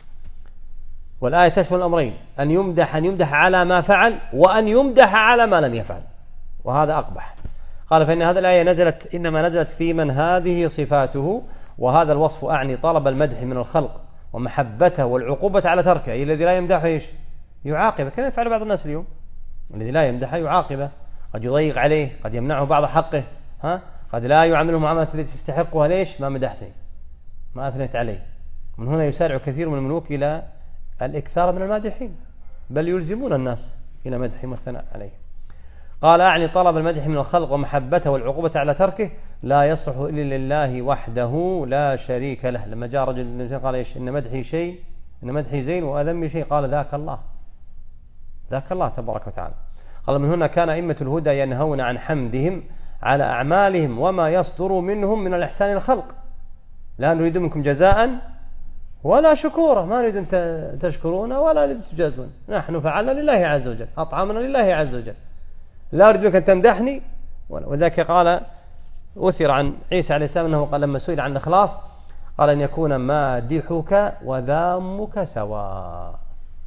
B: والآية تشمل الأمرين، أن يمدح أن يمدح على ما فعل وأن يمدح على ما لم يفعل، وهذا أقبح. قال فإن هذه الآية نزلت إنما نزلت في من هذه صفاته وهذا الوصف، أعني طلب المدح من الخلق ومحبته والعقوبة على تركه، أي الذي لا يمدحه إيش؟ يعاقبه، كما يفعل بعض الناس اليوم، الذي لا يمدحه يعاقبه، قد يضيق عليه، قد يمنعه بعض حقه، ها؟ قد لا يعامله معاملة التي تستحقها، ليش؟ ما مدحتني، ما أثنيت عليه. من هنا يسارع كثير من الملوك إلى الإكثار من المادحين، بل يلزمون الناس إلى مدحهم والثناء عليه. قال أعني طلب المدح من الخلق ومحبته والعقوبة على تركه لا يصلح إلا لله وحده لا شريك له. لما جاء رجل قال إيش؟ إن مدحي شيء، إن مدحي زين وأذمي شيء، قال ذاك الله، ذاك الله تبارك وتعالى. قال من هنا كان أئمة الهدى ينهون عن حمدهم على أعمالهم وما يصدر منهم من الإحسان الخلق، لا نريد منكم جزاء ولا شكورا، ما نريد أن تشكرون ولا نريد تجازون، نحن فعلنا لله عز وجل، أطعمنا لله عز وجل، لا أريد منك أن تمدحني. وذلك قال أثر عن عيسى عليه السلام أنه قال لما سئل عن الإخلاص قال أن يكون مادحك وذامك سواء.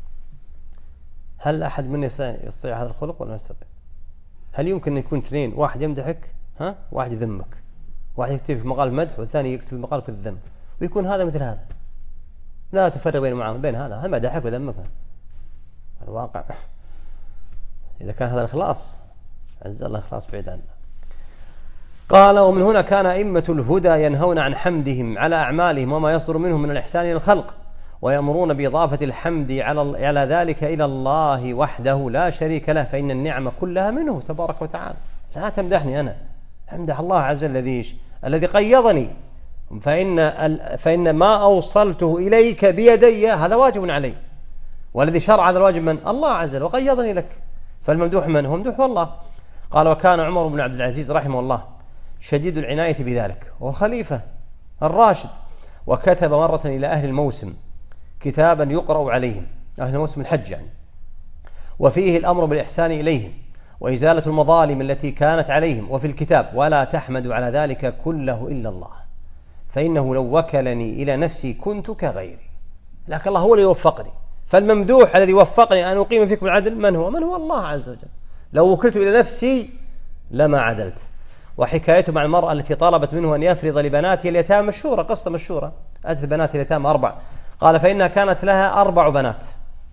B: هل أحد منا يستطيع هذا الخلق ولا ما يستطيع؟ هل يمكن أن يكون اثنين، واحد يمدحك ها واحد يذمك، واحد يكتب في مقال المدح والثاني يكتب في مقال في الذم، ويكون هذا مثل هذا، لا تفرق بين معامل بين هذا، هل مدحك وذمك؟ الواقع إذا كان هذا الإخلاص عز الله إخلاص بعيد عنه. قال ومن هنا كان أئمة الهدى ينهون عن حمدهم على أعمالهم وما يصدر منهم من الإحسان إلى الخلق، ويأمرون بإضافة الحمد على على ذلك إلى الله وحده لا شريك له، فإن النعمة كلها منه تبارك وتعالى، لا تمدحني أنا، امدح الله عز وجل الذي الذي قيضني، فإن فإن ما أوصلته إليك بيدي هذا واجب علي، والذي شرع هذا الواجب من الله عز وجل وقيضني لك، فالممدوح من هو؟ ممدوح والله. قال وكان عمر بن عبد العزيز رحمه الله شديد العناية بذلك، وهو خليفة الراشد، وكتب مرة إلى أهل الموسم كتابا يقرأ عليهم، أهل الموسم الحج يعني، وفيه الأمر بالإحسان إليهم وإزالة المظالم التي كانت عليهم، وفي الكتاب ولا تحمد على ذلك كله إلا الله، فإنه لو وكلني إلى نفسي كنت كغيري، لكن الله هو اللي يوفقني، فالممدوح الذي وفقني أن أقيم فيكم العدل من هو؟ من هو الله عز وجل، لو وكلت إلى نفسي لما عدلت. وحكايته مع المرأة التي طلبت منه أن يفرض لبناتها اليتامى مشهورة، قصة مشهورة، أتت بنات اليتامى أربع، قال فإنها كانت لها أربع بنات،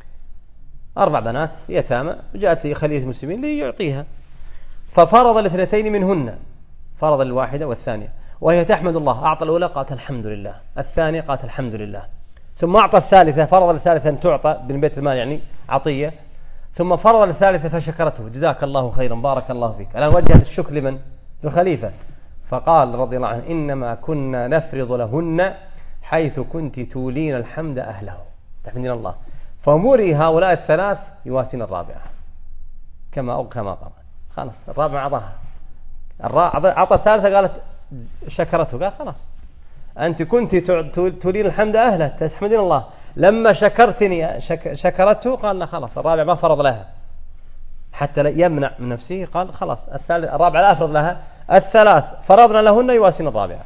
B: أربع بنات يتامى، جاءت لخليفة المسلمين ليعطيها، ففرض الاثنتين منهن، فرض الواحدة والثانية، وهي تحمد الله، أعطى الأولى قالت الحمد لله، الثانية قالت الحمد لله، ثم أعطى الثالثة، فرض الثالثة أن تعطى من بيت المال يعني عطية، ثم فرض الثالثة فشكرته، جزاك الله خيرا بارك الله فيك. الآن وجهت الشكر لمن؟ للخليفة، فقال رضي الله عنه إنما كنا نفرض لهن حيث كنت تولين الحمد أهله، تحمدين الله، فمري هؤلاء الثلاث يواسين الرابعة كما أو كما قال، خلاص الرابعة أعطاها، أعطى الثالثة قالت شكرته، قال خلاص أنت كنت تولين الحمد أهله تحمدين الله، لما شكرتني شك شكرته قال لا خلاص الرابعة ما فرض لها حتى يمنع من نفسه، قال خلاص الثالث الرابعة لا أفرض لها، الثلاث فرضنا لهن يواسين الرابعة.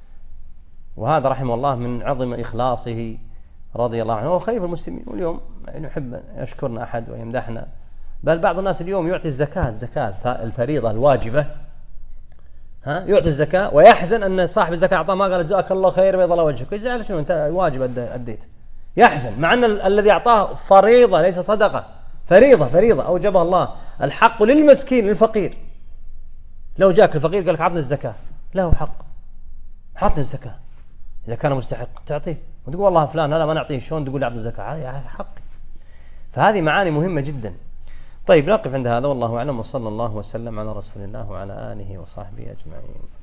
B: وهذا رحمه الله من عظم إخلاصه رضي الله عنه، هو خليفة المسلمين، واليوم نحب يشكرنا أحد ويمدحنا، بل بعض الناس اليوم يعطي الزكاة، الزكاة الفريضة الواجبة، ها يعطي الزكاة ويحزن أن صاحب الزكاة أعطاه ما قال جزاك الله خير بيض الله وجهك، يزعل شنو أنت واجب أديت، يحزن مع أن الذي أعطاه فريضة ليس صدقة، فريضة فريضة أوجبها الله، الحق للمسكين للفقير، لو جاك الفقير قال لك عطني الزكاة له حق، عطني الزكاة، إذا كان مستحق تعطيه، وتقول والله فلان هذا ما نعطيه، شلون تقول أعطي الزكاة؟ هذا حقي. فهذه معاني مهمة جدا. طيب نقف عند هذا، والله أعلم، وصلى الله وسلم على رسول الله وعلى آله وصحبه أجمعين.